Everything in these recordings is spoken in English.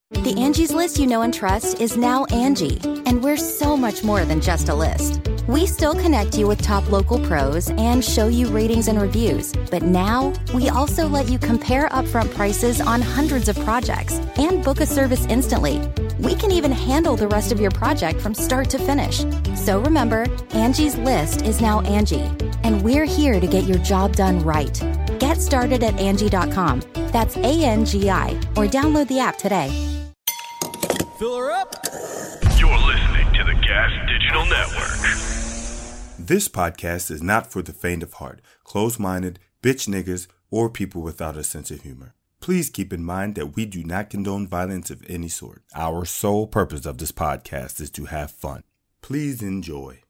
The Angie's List you know and trust is now Angie, and we're so much more than just a list. We still connect you with top local pros and show you ratings and reviews, but now we also let you compare upfront prices on hundreds of projects and book a service instantly. We can even handle the rest of your project from start to finish. So remember, Angie's List is now Angie, and we're here to get your job done right. Get started at Angie.com. That's ANGI, or download the app today. Fill her up. You're listening to the Gas Digital Network. This podcast is not for the faint of heart, closed-minded, bitch niggas, or people without a sense of humor. Please keep in mind that we do not condone violence of any sort. Our sole purpose of this podcast is to have fun. Please enjoy.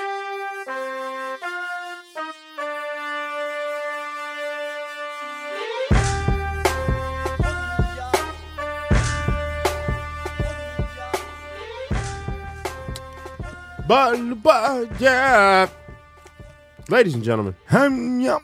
Yeah. Ladies and gentlemen, We're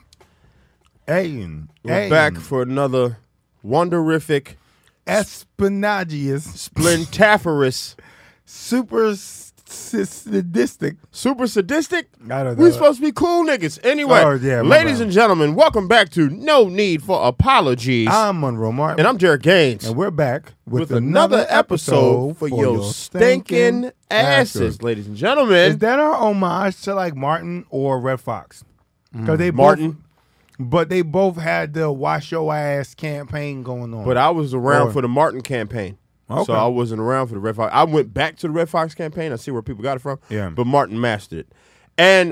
back for another wonderific, Espionagious, splintaferous, super sadistic. super sadistic. I don't know. We supposed to be cool niggas. Anyway, Oh, yeah, my ladies bad. and gentlemen, welcome back to No Need for Apologies. I'm Monroe Martin. And I'm Derek Gaines. And we're back with another episode for your stinking asses, ladies and gentlemen. Is that our homage to like Martin or Red Fox? Because they Martin. but they both had the wash your ass campaign going on. But I was around Or- for the Martin campaign. Okay. So I wasn't around for the Red Fox. I went back to the Red Fox campaign. I see where people got it from. Yeah. But Martin mastered it. And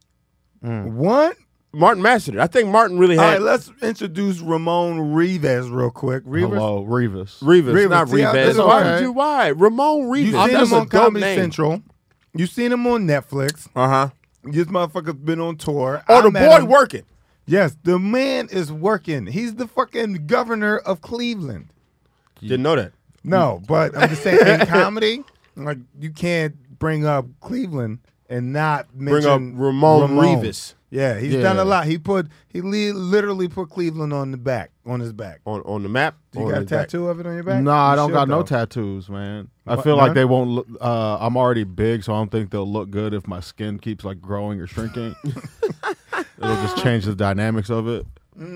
What? Martin mastered it. I think Martin really All had right, let's introduce Ramon Rivas real quick. Rivas? Hello, Rivas. Rivas, not See, Rivas. it's Why okay. would you? Why? Ramon Rivas. You seen That's him a on dope Comedy name. Central. You seen him on Netflix. Uh-huh. This motherfucker's been on tour. Oh, I the met boy him. working. Yes, the man is working. He's the fucking governor of Cleveland. Didn't know that. No, but I'm just saying in comedy, like you can't bring up Cleveland and not Bring mention up Ramon Rivas. Yeah, he's done a lot. He literally put Cleveland on his back. On the map. You on got a his back. tattoo of it on your back? No, I You don't should, got no though. tattoos, man. I What, feel like none? they won't look, I'm already big, so I don't think they'll look good if my skin keeps like growing or shrinking. It'll just change the dynamics of it.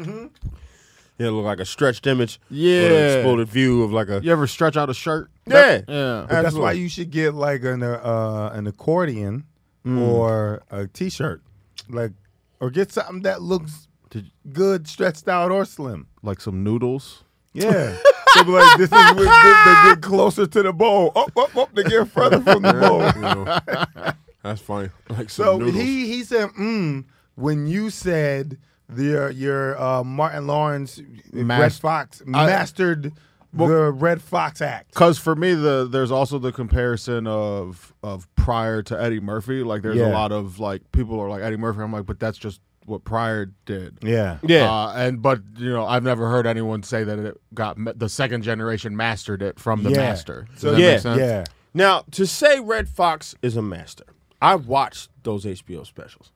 It'll look like a stretched image. Yeah. Or an exploded view of like a... You ever stretch out a shirt? Yeah. Yeah. But that's why Absolutely. you should get like an accordion or a T-shirt, like, or get something that looks good, stretched out or slim. Like some noodles. Yeah, so be like this is when they get closer to the bowl. Up, they get further from the bowl. That's funny. Like some So noodles. he said, when you said your Martin Lawrence Red Fox mastered the Red Fox act. Because for me, there's also the comparison of Pryor to Eddie Murphy. Like there's Yeah. a lot of like people are like Eddie Murphy. I'm like, but that's just what Pryor did. Yeah. Yeah. But you know, I've never heard anyone say that it got the second generation mastered it from the Yeah. master. Does So that yeah. make sense? Yeah. Now, to say Red Fox is a master, I watched those HBO specials.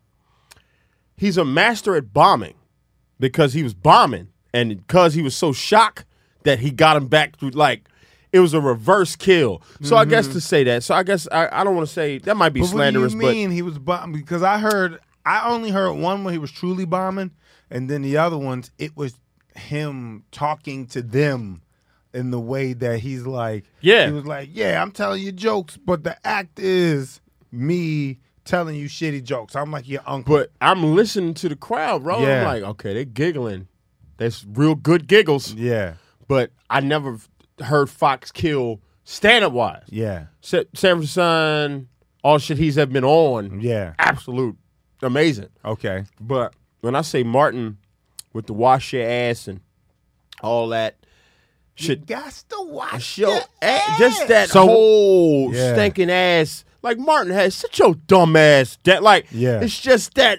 He's a master at bombing because he was bombing and because he was so shocked that he got him back through, like, it was a reverse kill. So I guess to say that, so I guess I don't want to say, that might be But slanderous, what do you mean he was bombing? Because I only heard one where he was truly bombing, and then the other ones, it was him talking to them in the way that he's like, Yeah. he was like, yeah, I'm telling you jokes, but the act is me telling you shitty jokes. I'm like your uncle. but I'm listening to the crowd, bro. Yeah. I'm like, okay, they giggling. That's real good giggles. Yeah, But I never heard Fox kill stand-up wise. yeah, Sanford Son, all shit he's ever been on, yeah. absolute amazing. Okay. But when I say Martin with the wash your ass and all that shit, You got to wash your your ass. just that So- whole Yeah. stinking ass. Like Martin has such your dumb ass. That like, Yeah. it's just that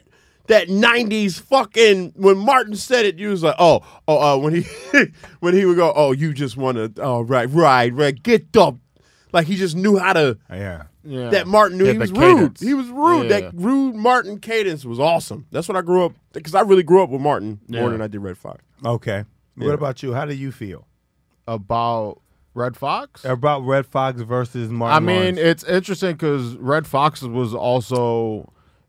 90s fucking, when Martin said it, you was like, when he when he would go, oh, you just want to, oh, right, get up. Like he just knew how to, Yeah. Yeah. that Martin knew Yeah, he the was rude. cadence. He was rude. Yeah. That rude Martin cadence was awesome. That's what I grew up, because I really grew up with Martin more Yeah. than I did Red Fox. Okay. Yeah. What about you? How do you feel? About Red Fox? About Red Fox versus Martin I mean, Lawrence. it's interesting because Red Fox was also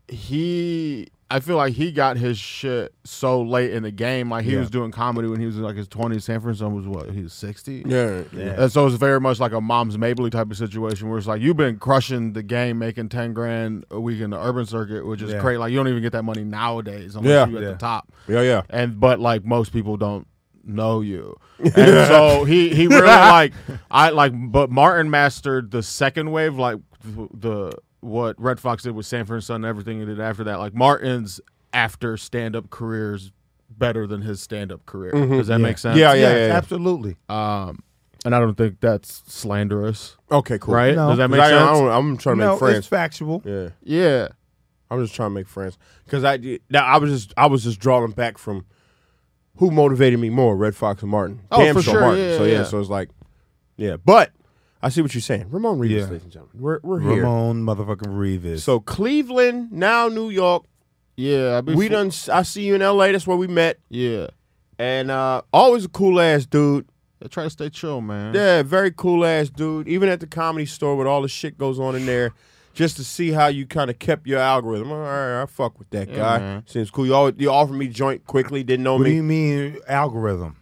I feel like he got his shit so late in the game. Like he was doing comedy when he was in like his 20s. Sanford Son was what? He was 60. Yeah. And so it's very much like a Mom's Mabley type of situation where it's like you've been crushing the game, making $10,000 a week in the urban circuit, which is crazy. Like you don't even get that money nowadays unless you're at the top. Yeah. But like most people don't know you, and so he really but Martin mastered the second wave, like what Red Fox did with Sanford and Son and everything he did after that. Like Martin's after stand-up career's better than his stand-up career. Does that make sense? Yeah, absolutely. And I don't think that's slanderous, Okay, cool. right? No. Does that make I, sense? I'm trying to No, make friends. it's factual. Yeah. Yeah. I'm just trying to make friends because I was just drawing back from who motivated me more, Red Fox or Martin. Oh, Damn for sure sure, Martin. yeah. So it's like, but I see what you're saying. Ramon Reeves, Yeah. ladies and gentlemen, we're here. Ramon motherfucking Reeves. So Cleveland, now New York. Yeah. I see you in L.A. That's where we met, Yeah. and always a cool ass dude. I try to stay chill, man. Yeah, very cool ass dude. Even at the Comedy Store with all the shit goes on in there, just to see how you kind of kept your algorithm. All right, I fuck with that guy. man. Seems cool. You offered me joint quickly. Didn't know what do me. you mean algorithm?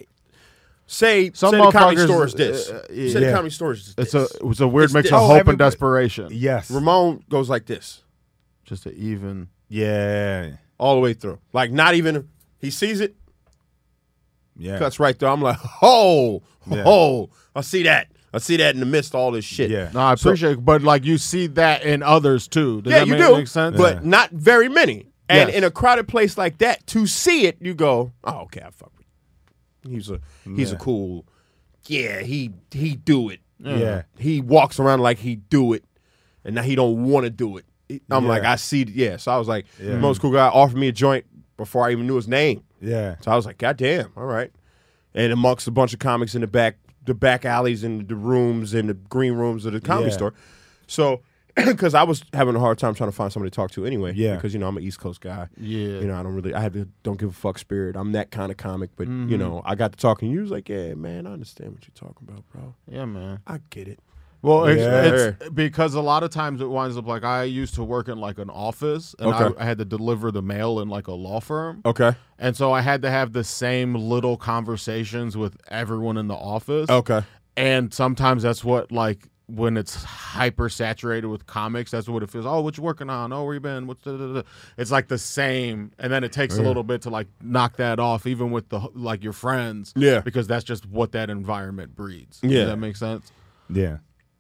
Say Some the Comedy motherfuckers, Store is this. yeah. Say the Comedy Store is this. It's a weird It's mix this. of Oh, hope and everybody- desperation. Yes. Ramon goes like this Just an even. Yeah. all the way through. Like not even he sees it, Yeah. cuts right through. I'm like, oh, Yeah. I see that. I see that in the midst of all this shit. Yeah. No, I appreciate it, but like you see that in others too. Does Yeah, that you make, do, make sense? but Yeah. not very many. And Yes. in a crowded place like that, to see it, you go, oh, okay, I fuck with him. He's a cool, he do it. Yeah. He walks around like he do it, and now he don't want to do it. I'm Yeah. like, I see, So I was like, the most cool guy offered me a joint before I even knew his name. Yeah. So I was like, God damn, all right. And amongst a bunch of comics in the back alleys and the rooms and the green rooms of the Comedy Yeah. Store. So, because I was having a hard time trying to find somebody to talk to anyway. Yeah. Because, I'm an East Coast guy. Yeah. I have the don't give a fuck spirit. I'm that kind of comic. But, I got to talking. You was like, yeah, man, I understand what you're talking about, bro. Yeah, man. I get it. Well, Yeah. it's because a lot of times it winds up like I used to work in like an office, and Okay. I had to deliver the mail in like a law firm. Okay. And so I had to have the same little conversations with everyone in the office. Okay. And sometimes that's what, like, when it's hyper saturated with comics, that's what it feels. Oh, what you working on? Oh, where you been? What's It's like the same. And then it takes a little bit to, like, knock that off, even with your friends. Yeah. Because that's just what that environment breeds. Yeah. Does that make sense? Yeah.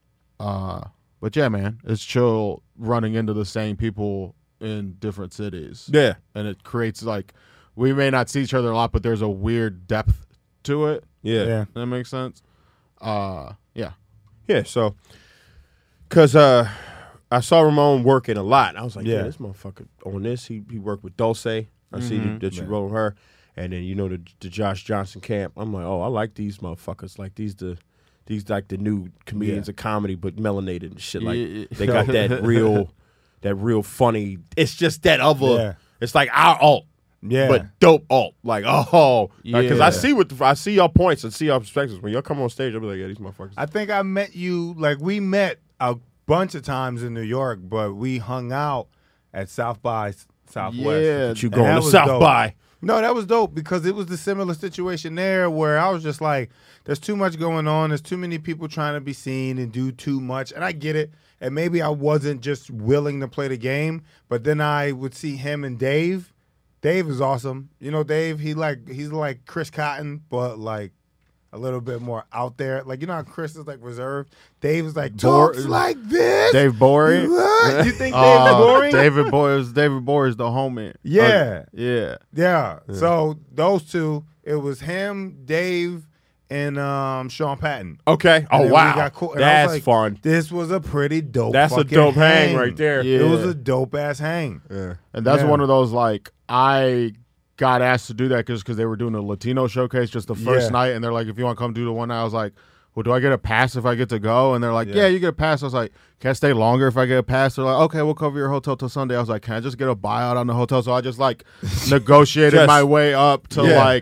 But yeah, man, it's chill running into the same people in different cities. Yeah. And it creates, like, we may not see each other a lot, but there's a weird depth to it. Yeah. Yeah. Does that make sense? Yeah. Yeah, so, because I saw Ramon working a lot. I was like, yeah, Yeah. this motherfucker on this. He worked with Dulce. I see that you wrote her. And then, the Josh Johnson camp. I'm like, oh, I like these motherfuckers. Like, these like the new comedians of comedy, but melanated and shit. Like, Yeah. they got that real funny. It's just that other, Yeah. it's like our alt. Yeah. But dope alt, like because I Yeah. see your points and see your perspectives. When y'all come on stage, I'll be like, yeah, these motherfuckers. I think I met you, like, we met bunch of times in New York, but we hung out at South by Southwest. Yeah, you And going that to was South dope. by? No, that was dope because it was the similar situation there where I was just like, there's too much going on. There's too many people trying to be seen and do too much. And I get it. And maybe I wasn't just willing to play the game, but then I would see him and Dave. Dave is awesome. Dave, he's like Chris Cotton, but like a little bit more out there. Like, how Chris is like reserved? Dave is like, talks like this. Dave Bory. What? You think Dave is boring? David Bory is the homie. Yeah. Yeah. Yeah. So those two, it was him, Dave, and Sean Patton. Okay. And Oh then we wow, got cool. And I was that's like, fun. This was a pretty dope. That's a fucking dope hang right there. Yeah. It was a dope ass hang. Yeah. And that's Yeah. one of those, like, I got asked to do that because they were doing a Latino showcase just the first Yeah. night, and they're like, if you want to come do the one night, I was like, well, do I get a pass if I get to go? And they're like, yeah, you get a pass. I was like, can I stay longer if I get a pass? They're like, okay, we'll cover your hotel till Sunday. I was like, can I just get a buyout on the hotel? So I just, like, negotiated Just- my way up to, Yeah. like,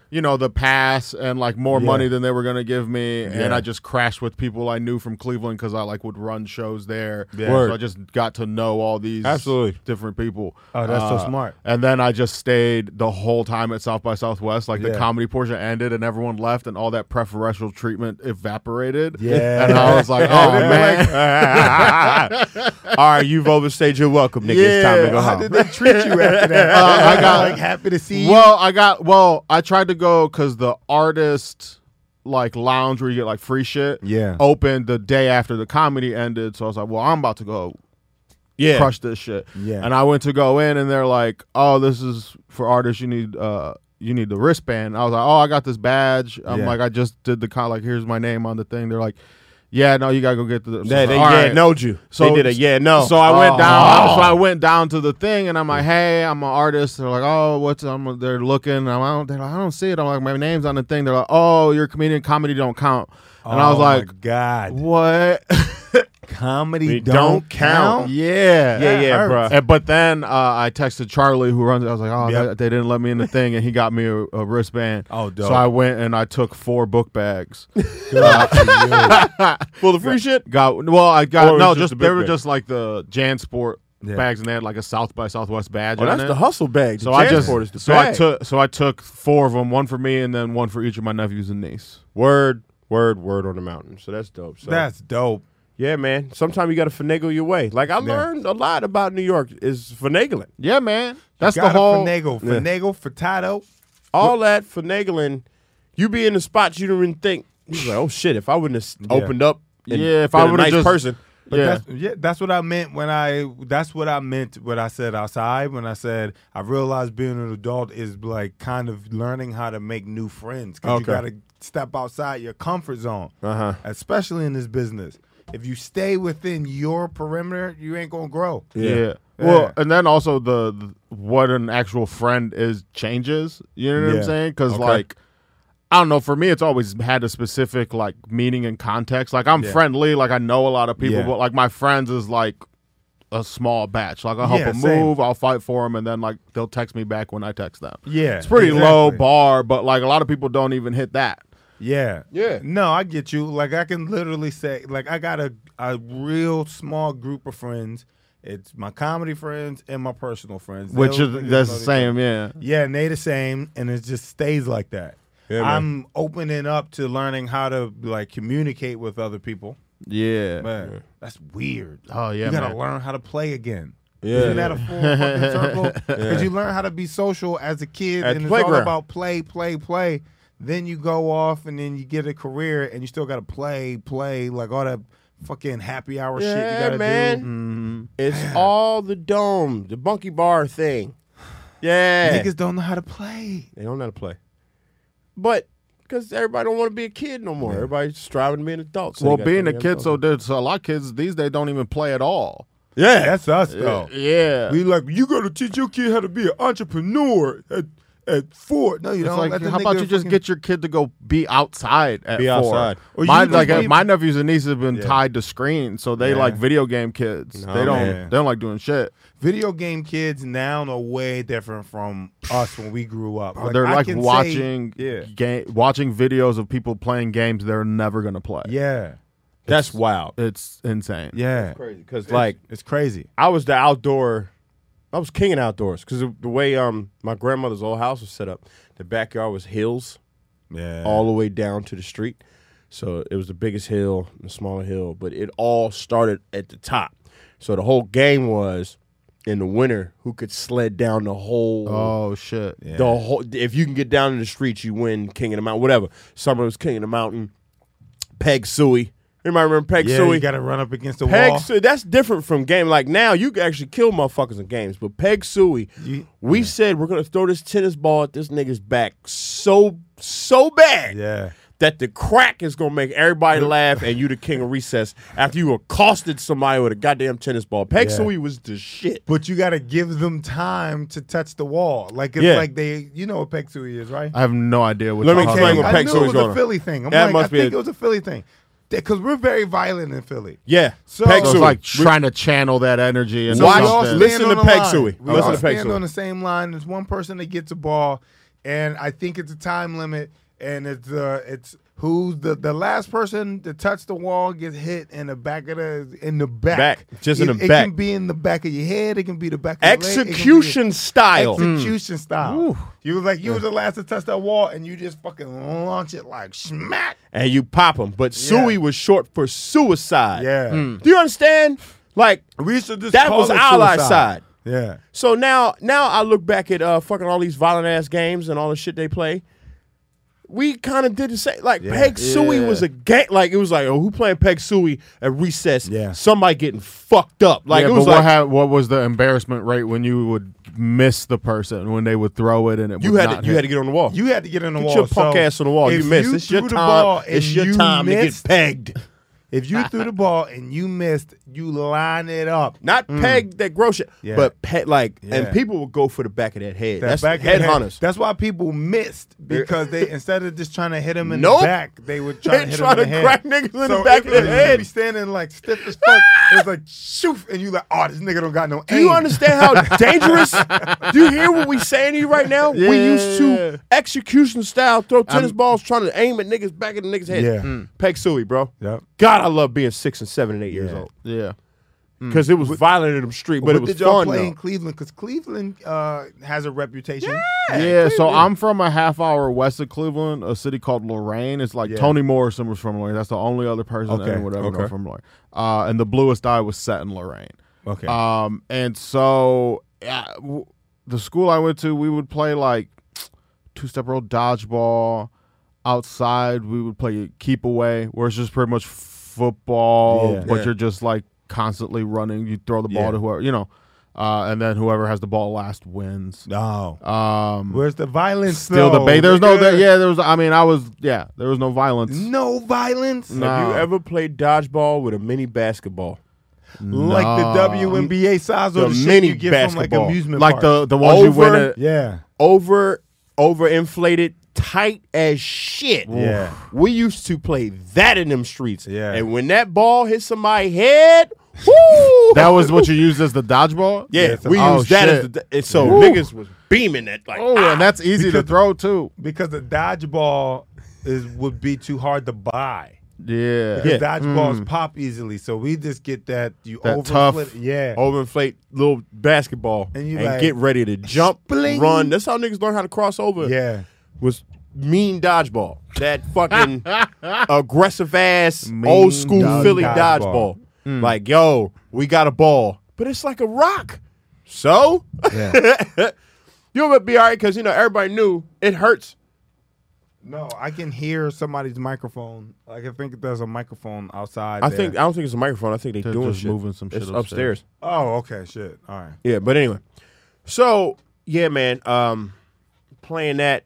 the pass and like more Yeah. money than they were gonna give me, Yeah. and I just crashed with people I knew from Cleveland because I like would run shows there. Yeah. Word. So I just got to know all these Absolutely. different people. Oh, that's so smart. And then I just stayed the whole time at South by Southwest. Like the Yeah. comedy portion ended and everyone left, and all that preferential treatment evaporated. Yeah. And I was like, oh man. All right, you've overstayed your welcome, nigga. It's time to go How home. did they treat you after that? I got like happy to see you. I tried to go because the artist like lounge where you get like free shit Yeah. opened the day after the comedy ended. So I was like, well, I'm about to go Yeah. crush this shit. Yeah. And I went to go in and they're like, oh, this is for artists. You need the wristband. I was like, oh, I got this badge. I'm Yeah. like, I just did the like, here's my name on the thing. They're like, yeah, no, you gotta go get the. They all right. knowed you. So- they did a yeah, no. So I went down. So I went down to the thing, and I'm like, "Hey, I'm an artist." They're like, "Oh, what's?" They're looking. They're like, I don't see it. I'm like, "My name's on the thing." They're like, "Oh, you're a comedian. Comedy don't count." And I was my like, God, "What?" comedy It don't count. Yeah, yeah, hurts. bro. But then I texted Charlie, who runs it. I was like, "Oh, Yep. they didn't let me in the thing," and he got me a wristband. Oh, dope. So I went and I took 4 book bags. Full of free shit. I got Or it was just a big they were bag? just like the JanSport Yeah. bags, and they had like a South by Southwest badge. Oh, on that's it. the hustle bag. So I just is the so I bag. took 4 of them, one for me and then one for each of my nephews and niece. word on the mountain. So that's dope. So That's dope. yeah, man. Sometimes you got to finagle your way. Like I learned a lot about New York is finagling. Yeah, man. That's the Gotta whole. finagle, furtado. All that finagling. You be in the spots you don't even think. You're like, oh shit! If I wouldn't have opened up, and Yeah, if been I a would've nice just- person. But Yeah. that's what I meant when I said outside. When I said I realized being an adult is like kind of learning how to make new friends because Okay. you got to step outside your comfort zone, Uh-huh. especially in this business. If you stay within your perimeter, you ain't gonna grow. Yeah. Well, and then also the what an actual friend is changes. You know what Yeah. I'm saying? Because Okay. like, I don't know. For me, it's always had a specific like meaning and context. Like I'm Yeah. friendly. Like I know a lot of people, Yeah. but like my friends is like a small batch. Like I'll help Yeah, them same. move. I'll fight for them, and then like they'll text me back when I text them. Yeah, It's pretty exactly. low bar, but like a lot of people don't even hit that. Yeah. Yeah. No, I get you. Like I can literally say, like I got a real small group of friends. It's my comedy friends and my personal friends. Which Those is niggas that's know the they same, can- yeah. Yeah, and they the same, and it just stays like that. Yeah, man. I'm opening up to learning how to like communicate with other people. Yeah. Man, that's weird. Oh yeah, you gotta man. learn how to play again. Yeah. Isn't that a full fucking circle? Because you learn how to be social as a kid, At and the it's all playground. about play. Then you go off, and then you get a career, and you still gotta play, like all that fucking happy hour shit you Yeah, gotta man. do. It's all the dome, the monkey bar thing. Yeah. Niggas don't know how to play. They don't know how to play. But because everybody don't want to be a kid no more. Everybody's striving to be an adult. So Well, they gotta being be a kid, so there's a lot of kids these days don't even play at all. yeah. That's us though. Yeah. We like you gotta teach your kid how to be an entrepreneur at 4. No, you It's don't. like, Let the how about nigga you just fucking- get your kid to go be outside at Be 4? outside. Or My you just leave- my nephews and nieces have been Yeah. tied to screens, so they Yeah. like video game kids. No, they don't man. they don't like doing shit. Video game kids now are way different from us when we grew up. They're I like can say- watching yeah, watching videos of people playing games they're never gonna play. yeah, That's wild. It's insane. yeah. Crazy. Because, like, It's crazy. I was king in outdoors because the way my grandmother's old house was set up, the backyard was hills Yeah, all the way down to the street. So it was the biggest hill, the smaller hill, but it all started at the top. So the whole game was in the winter who could sled down the whole Oh shit. Yeah. the whole. If you can get down in the streets, you win King of the Mountain. Whatever. Summer was King of the Mountain. Peg Suey. Anybody remember Peg yeah. Suey? You got to run up against the Peg wall. Suey, that's different from game. Like now, you can actually kill motherfuckers in games. But Peg Suey, we said we're gonna throw this tennis ball at this nigga's back so bad Yeah, that the crack is gonna make everybody laugh, and you the king of recess after you accosted somebody with a goddamn tennis ball. Peg Yeah. Suey was the shit. but you got to give them time to touch the wall. Like it's Yeah. like you know what Peg Suey is, right? I have no idea what Let me you're explain talking what I about. Peg knew Suey's it was going a on. Philly thing. I'm That like, must I be think a- it was a Philly thing because we're very violent in Philly. Yeah, So- Peg So Suey. it's like trying to channel that energy and So Watch- we all something. stand listen on to the Peg line. Suey. We Listen all to Peg stand Suey. on the same line. There's one person that gets a ball. and I think it's a time limit, and it's who's the last person to touch the wall gets hit in the back of in the back. Just in the It back. can be in the back of your head. It can be the back of your leg. Execution style. Execution style. You was like you was the last to touch that wall, and you just fucking launch it like smack. And you pop him. But Suey was short for suicide. Yeah. Do you understand? Like, We used to just that call was it our suicide. side. Yeah. So now I look back at fucking all these violent ass games and all the shit they play. We kind of did the same. Like Peg Suey was a game. Like it was like, oh, who playing Peg Suey at recess? Yeah. Somebody getting fucked up. Like yeah, it was but like what was the embarrassment rate when you would miss the person when they would throw it and it you would had not to hit? get on the wall. You had to get on the Get wall. your punk So ass on the wall. You if missed. It's your threw the ball time. and It's your you time to get missed, pegged. If you threw the ball and you missed, you line it up. Not peg that gross shit, Yeah. but peg like, Yeah. and people would go for the back of that head. That That's back of head the head. hunters. That's why people missed because they instead of just trying to hit him in Nope. the back, they would try They to hit try him in to the head. crack niggas in So the back of the you head. be standing like stiff as fuck. It's like shoof, and you like, oh, this nigga don't got no aim. Do you understand how dangerous? Do you hear what we saying to you right now? We used to execution style throw tennis balls trying to aim at niggas back of the niggas' head. Yeah. Peg Suey, bro. Yep. God, I love being 6 and 7 and 8 years Yeah. old Yeah. because it was violent in them street, but it was did y'all fun play though. in Cleveland? Because Cleveland has a reputation. Yeah, so I'm from a half hour west of Cleveland, a city called Lorain. It's like Toni Morrison was from Lorain. That's the only other person Okay, anyone would ever know okay. from Lorain. And the Bluest Eye was set in Lorain. Okay. And so the school I went to, we would play like two-step roll dodgeball. Outside, we would play keep away, where it's just pretty much football, Yeah. but Yeah. you're just like constantly running. You throw the ball Yeah. to whoever, and then whoever has the ball last wins. No. Um, Where's the violence? Still though, debate. There's no, nigga? there was. I mean, there was no violence. No violence. No. Have you ever played dodgeball with a mini basketball? Like the WNBA size or The the shit mini you get from like basketball. amusement Like parks. the ones you win Over- at. Yeah. Overinflated, tight as shit. Yeah. We used to play that in them streets. Yeah. And when that ball hit somebody's head, whoo! That was what you used as the dodgeball. yeah, so- we oh, used that as shit. the and so Woo. niggas was beaming that like Oh, and that's easy to throw too. Because the dodgeball would be too hard to buy. Yeah. Because dodgeballs pop easily. So we just get that That tough- Yeah. overinflate little basketball And and, you like, get ready to jump, spling. run. That's how niggas learn how to cross over. Yeah. Was mean dodgeball. That fucking aggressive ass Mean old school Philly dodgeball. dodgeball. Like, yo, we got a ball, but it's like a rock. So Yeah. you'll be all right because everybody knew it hurts. No, I can hear somebody's microphone. Like I think there's a microphone outside. I there. don't think it's a microphone. I think they They're doing just shit. moving some shit It's upstairs. Oh, okay, shit. All right. Yeah, but anyway. So yeah, man. Playing that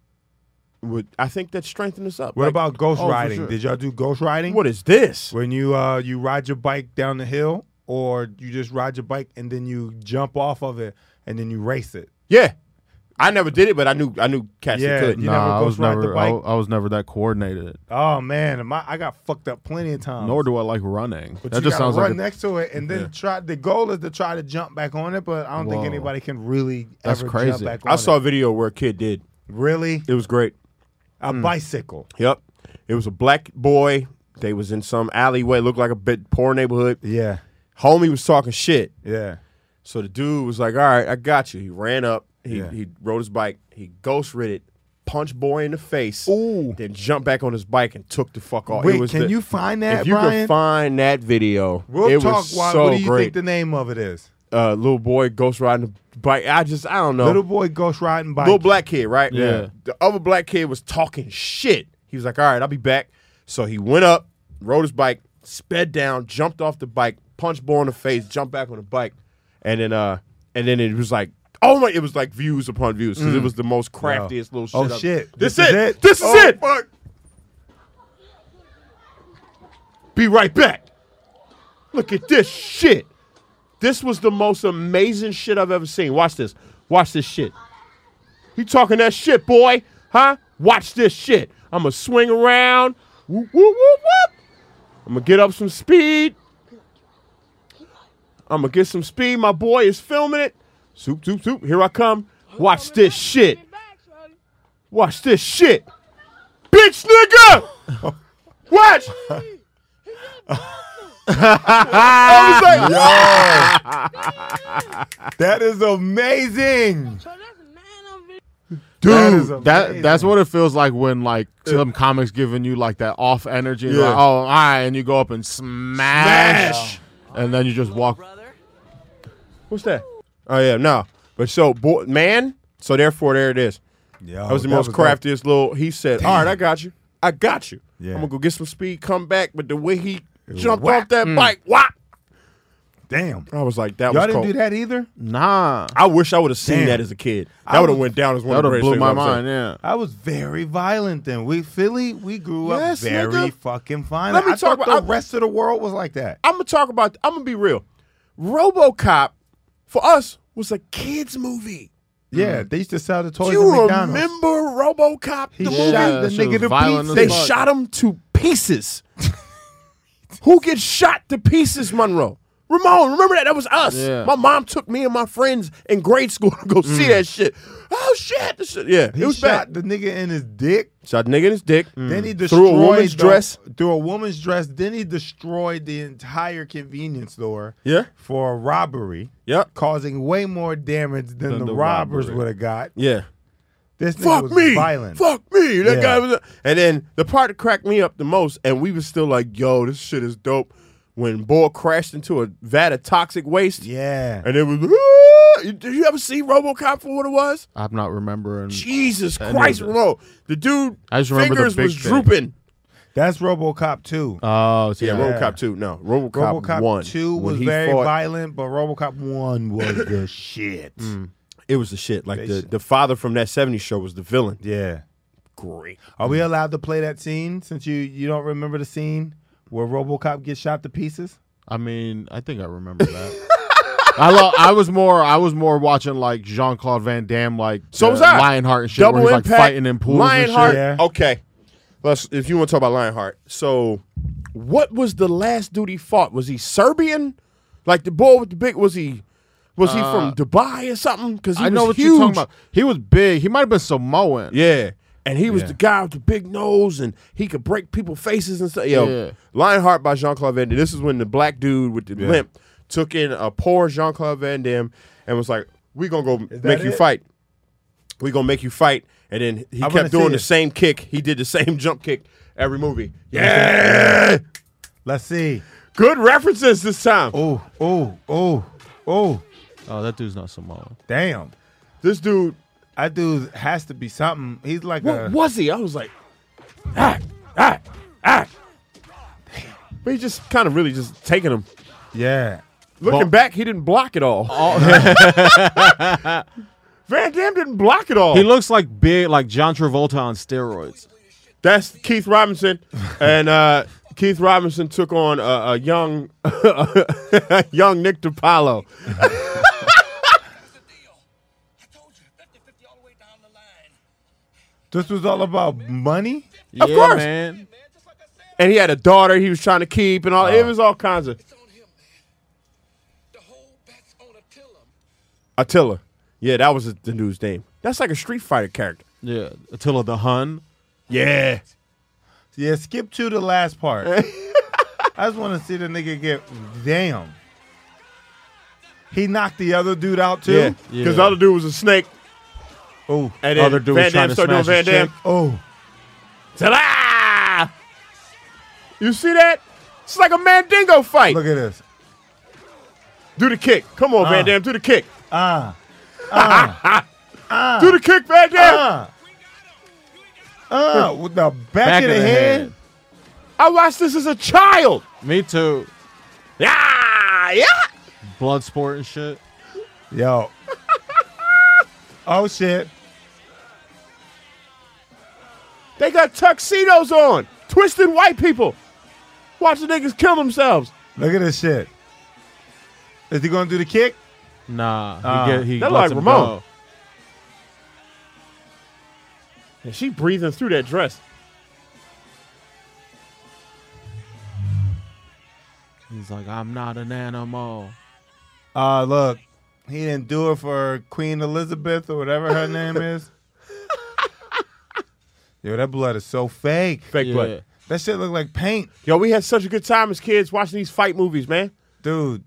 I think that strengthened us up. What Like, about ghost for riding? sure. Did y'all do ghost riding? what is this? When you ride your bike down the hill, or you just ride your bike and then you jump off of it and then you race it? Yeah, I never did it, but I knew cats Yeah, that could. you Nah, never I was ghost ride the never. bike? I was never that coordinated. Oh man, I got fucked up plenty of times. Nor do I like running. But That you just gotta sounds run like next to it and then try. The goal is to try to jump back on it, but I don't think Whoa. anybody can really That's ever crazy. jump back on I saw it. a video where a kid did. Really It was great. a bicycle. Yep. It was a black boy. They was in some alleyway, looked like a bit poor neighborhood. Yeah, Homie was talking shit. yeah. So the dude was like, all right, I got you. He ran up. Yeah. He rode his bike. He ghost rid it, punched boy in the face, Ooh. then jumped back on his bike and took the fuck off. Wait, It was can you find that, If you Brian? can find that video, We'll it talk. was Why, so what do you great. think the name of it is? Little boy ghost riding the bike. I don't know. Little boy ghost riding bike. Little black kid, right? Yeah. The other black kid was talking shit. He was like, all right, I'll be back. So he went up, rode his bike, sped down, jumped off the bike, punched boy in the face, jumped back on the bike. And then it was like, oh my, it was like views upon views because it was the most craftiest little shit. Oh, I've- shit. This This is is it. it? This is Oh, it. fuck. Be right back. Look at this shit. This was the most amazing shit I've ever seen. Watch this. Watch this shit. He talking that shit, boy. Huh? Watch this shit. I'm going to swing around. Whoop, whoop, whoop, whoop. I'm going to get up some speed. I'm going to get some speed. My boy is filming it. Soup, soup, soup. Here I come. Watch this shit. Watch this shit. Bitch nigga! Watch! I was like, That is amazing. Dude, that's what it feels like when like some comics giving you like that off energy. Yeah. Like, oh, all right, and you go up and smash. And then you just walk. what's that? Oh, yeah, no. But so, man, so therefore, there it is. Yo, That was the most craftiest little. He said, all right, I got you. I got you. Yeah. I'm going to go get some speed, come back. But the way he jumped whack. off that bike, whop. Damn. I was like, that Y'all was didn't cold. do that either? Nah. I wish I would have seen Damn. that as a kid. I That would have was- went down as one That of the would have greatest blew my things I've mind, seen. yeah. I was very violent then. We grew up Yes, very nigga. fucking violent. Let me I thought talk about- the rest of the world was like that. I'm going to be real. RoboCop, for us, was a kid's movie. Yeah, they used to sell the toys Do you at McDonald's. remember RoboCop, He the shot movie? the that shit nigga was to violent pieces. as They fuck. shot him to pieces. Who gets shot to pieces, Monroe? Ramon, remember that? That was us. Yeah. My mom took me and my friends in grade school to go see that shit. Oh, shit. This shit. Yeah, He it was shot bad. the nigga in his dick. Shot a nigga in his dick. Then he Through destroyed a woman's dress. Through a woman's dress. Then he destroyed the entire convenience store. Yeah. For a robbery, Yep. causing way more damage than the robbers robbery. would have got. Yeah. This nigga Fuck was me. violent. Fuck me. That Yeah. guy was. And then the part that cracked me up the most, and we was still like, yo, this shit is dope. When Bull crashed into a vat of toxic waste. Yeah. And it was, did you ever see RoboCop for what it was? I'm not remembering. Jesus Any of Christ, this. Ramon. The dude, I just remember the fingers big was thing. drooping. That's RoboCop 2. Oh, so Yeah, Yeah. RoboCop 2. No, RoboCop, RoboCop 1. 2 When was he very fought, violent, but RoboCop 1 was the shit. It was the shit. Like They the father from that 70s show was the villain. Yeah. Great. Are we allowed to play that scene since you don't remember the scene where RoboCop gets shot to pieces? I mean, I think I remember that. I was more watching like Jean-Claude Van Damme, like So was I. Lionheart and shit, Double where he's Impact. like fighting in pools Lionheart. and shit. Yeah. Okay. If you want to talk about Lionheart. So, what was the last dude he fought? Was he Serbian? Like the boy with the big, was he from Dubai or something? Because I know what huge. you're talking about. He was big. He might have been Samoan. Yeah. And he was Yeah. the guy with the big nose, and he could break people's faces and stuff. Yo, Yeah. Lionheart by Jean-Claude Van Damme. This is when the black dude with the limp took in a poor Jean-Claude Van Damme and was like, we going to go make you it? fight. We going to make you fight. And then he I kept wanna see doing the it. same kick. He did the same jump kick every movie. Yeah. Let's see. Good references this time. Oh. Oh, that dude's not Samoan. Damn. This dude, That dude has to be something. He's like what was he? I was like, But he just kind of really just taking him. yeah. Looking back, he didn't block it all. Van Damme didn't block it all. He looks like big, like John Travolta on steroids. That's Keith Robinson, and Keith Robinson took on a young, young Nick DiPaolo. This was all about money? Of Yeah, course. man. And he had a daughter he was trying to keep, and all. It was all kinds of. Attila. Yeah, that was the dude's name. That's like a Street Fighter character. Yeah, Attila the Hun. Yeah. Yeah, skip to the last part. I just want to see the nigga get damn. He knocked the other dude out too. Yeah. Because the other dude was a snake. Oh. And then Other dude Van was trying Damme to started doing smash Van his Damme. chick. Oh. Ta-da! You see that? It's like a Mandingo fight. Look at this. Do the kick. Come on, Van Damme. Do the kick. Ah. Do the kick, Van Damme. With the back of the head. I watched this as a child. Me too. Yeah, yeah. Blood sport and shit. Yo. Oh shit. They got tuxedos on. Twisted white people. Watch the niggas kill themselves. Look at this shit. Is he gonna do the kick? Nah, he That lets like him Ramon. go. And she breathing through that dress. He's like, I'm not an animal. Look. He didn't do it for Queen Elizabeth or whatever her name is. Yo, that blood is so fake. Fake blood. Yeah. That shit look like paint. Yo, we had such a good time as kids watching these fight movies, man. Dude.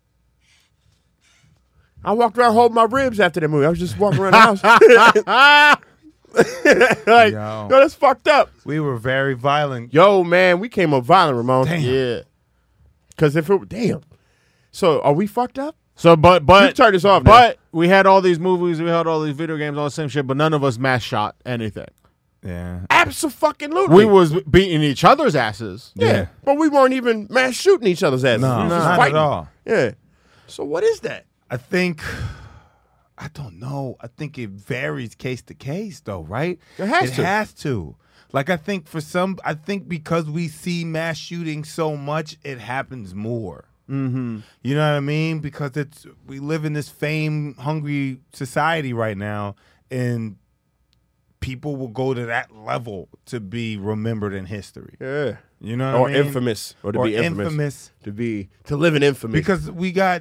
I walked around holding my ribs after that movie. I was just walking around the house. Like, Yo. yo, that's fucked up. We were very violent. Yo, man, we came up violent, Ramon. Damn. Yeah. Because if it, damn. So, are we fucked up? So, but You turn this off now. But we had all these movies, we had all these video games, all the same shit, but none of us mass shot anything. Yeah. Abso-fucking-lutely. We was beating each other's asses. Yeah. But we weren't even mass shooting each other's asses. No, We were just not fighting. at all. Yeah. So, what is that? I think, I don't know. I think it varies case to case, though, right? It has to. It has to. Like, I think because we see mass shooting so much, it happens more. Mm-hmm. You know what I mean? Because we live in this fame-hungry society right now, and people will go to that level to be remembered in history. Yeah. You know what Or I mean? infamous. Or to Or be infamous. infamous. To live in infamy. Because we got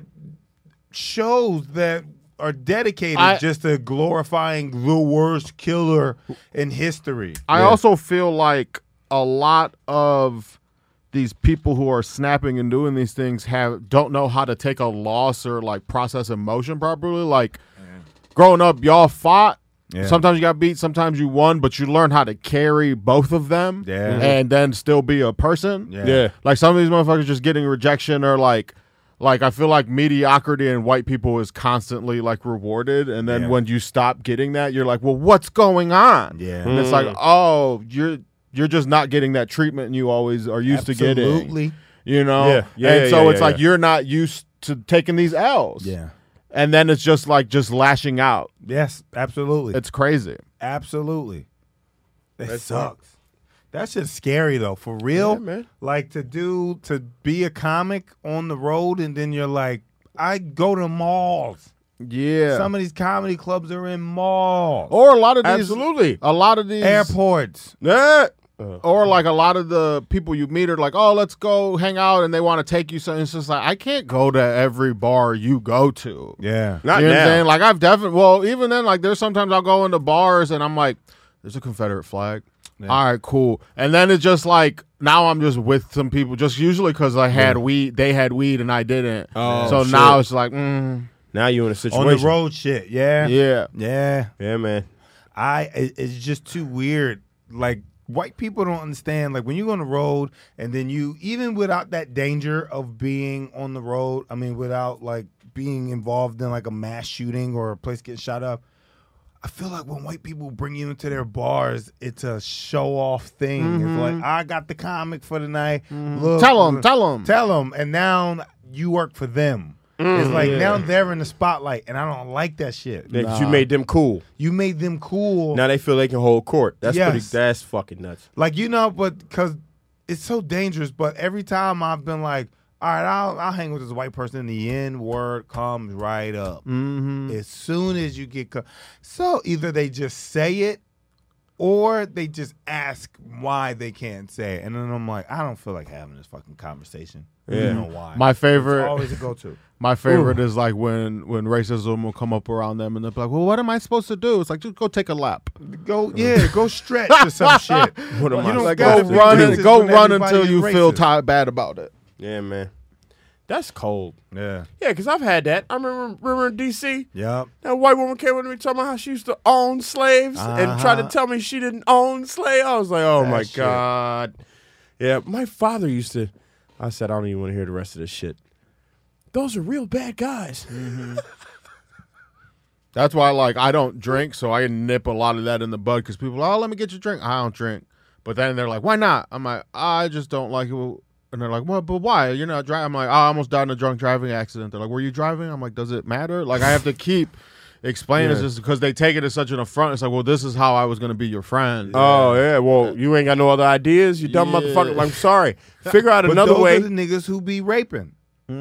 shows that are dedicated just to glorifying the worst killer in history. I also feel like a lot of these people who are snapping and doing these things don't know how to take a loss or like process emotion properly. Like growing up, y'all fought. Yeah. Sometimes you got beat, sometimes you won, but you learn how to carry both of them and then still be a person. Yeah. Like some of these motherfuckers just getting rejection or like I feel like mediocrity in white people is constantly like rewarded, and then when you stop getting that, you're like, well, what's going on? Yeah. And it's like, oh, you're just not getting that treatment you always are used to getting. Absolutely. You know? Yeah. Yeah, And yeah, so yeah, it's yeah, like yeah. you're not used to taking these L's. Yeah. And then it's just like lashing out. Yes, absolutely. It's crazy. Absolutely. It sucks. That shit's scary though, for real. Yeah, man. Like to be a comic on the road and then you're like, I go to malls. Yeah. Some of these comedy clubs are in malls. Or a lot of these Absolutely. a lot of these Airports. Yeah. or like a lot of the people you meet are like, oh, let's go hang out, and they want to take you. So it's just like, I can't go to every bar you go to. Yeah. Not You know what I'm now. saying? Like I've definitely, well, even then, like there's sometimes I'll go into bars and I'm like, there's a Confederate flag. All right, cool. And then it's just like, now I'm just with some people, just usually because I had weed, they had weed and I didn't. Oh, so shit. now it's like, Now you in a situation. On the road shit. Yeah. yeah. Yeah. Yeah, man. It's just too weird. Like white people don't understand. Like when you go on the road and then you, even without that danger of being on the road, I mean, without like being involved in like a mass shooting or a place getting shot up, I feel like when white people bring you into their bars, it's a show off thing. It's like, I got the comic for the night. Look, Tell them. Tell them. And now you work for them. It's like now they're in the spotlight, and I don't like that shit. That you made them cool. You made them cool. Now they feel they can hold court. That's Yes. that's fucking nuts. Like, you know, but because it's so dangerous. But every time I've been like, all right, I'll hang with this white person, and the N word comes right up. As soon as you get so either they just say it or they just ask why they can't say it. And then I'm like, I don't feel like having this fucking conversation. You know why. My favorite. It's always a go-to. My favorite is like when racism will come up around them and they'll be like, well, what am I supposed to do? It's like, just go take a lap. Go stretch or some shit. What am I You don't like, gotta Go be run, racist go when run everybody until is you feel racist. bad about it. Yeah, man. That's cold. Yeah. Yeah, because I've had that. I remember in D.C., Yep. that white woman came with me talking about how she used to own slaves and tried to tell me she didn't own slaves. I was like, oh, my shit. God. Yeah, my father used to. I said, I don't even want to hear the rest of this shit. Those are real bad guys. That's why, like, I don't drink, so I nip a lot of that in the bud because people are, oh, let me get you a drink. I don't drink. But then they're like, why not? I'm like, I just don't like it. And they're like, well, but why? You're not driving. I'm like, I almost died in a drunk driving accident. They're like, were you driving? I'm like, does it matter? Like, I have to keep explaining this just because they take it as such an affront. It's like, well, this is how I was going to be your friend. Oh, yeah. Well, you ain't got no other ideas, you dumb Yeah. motherfucker. I'm sorry. Figure out But another those way. are the niggas who be raping.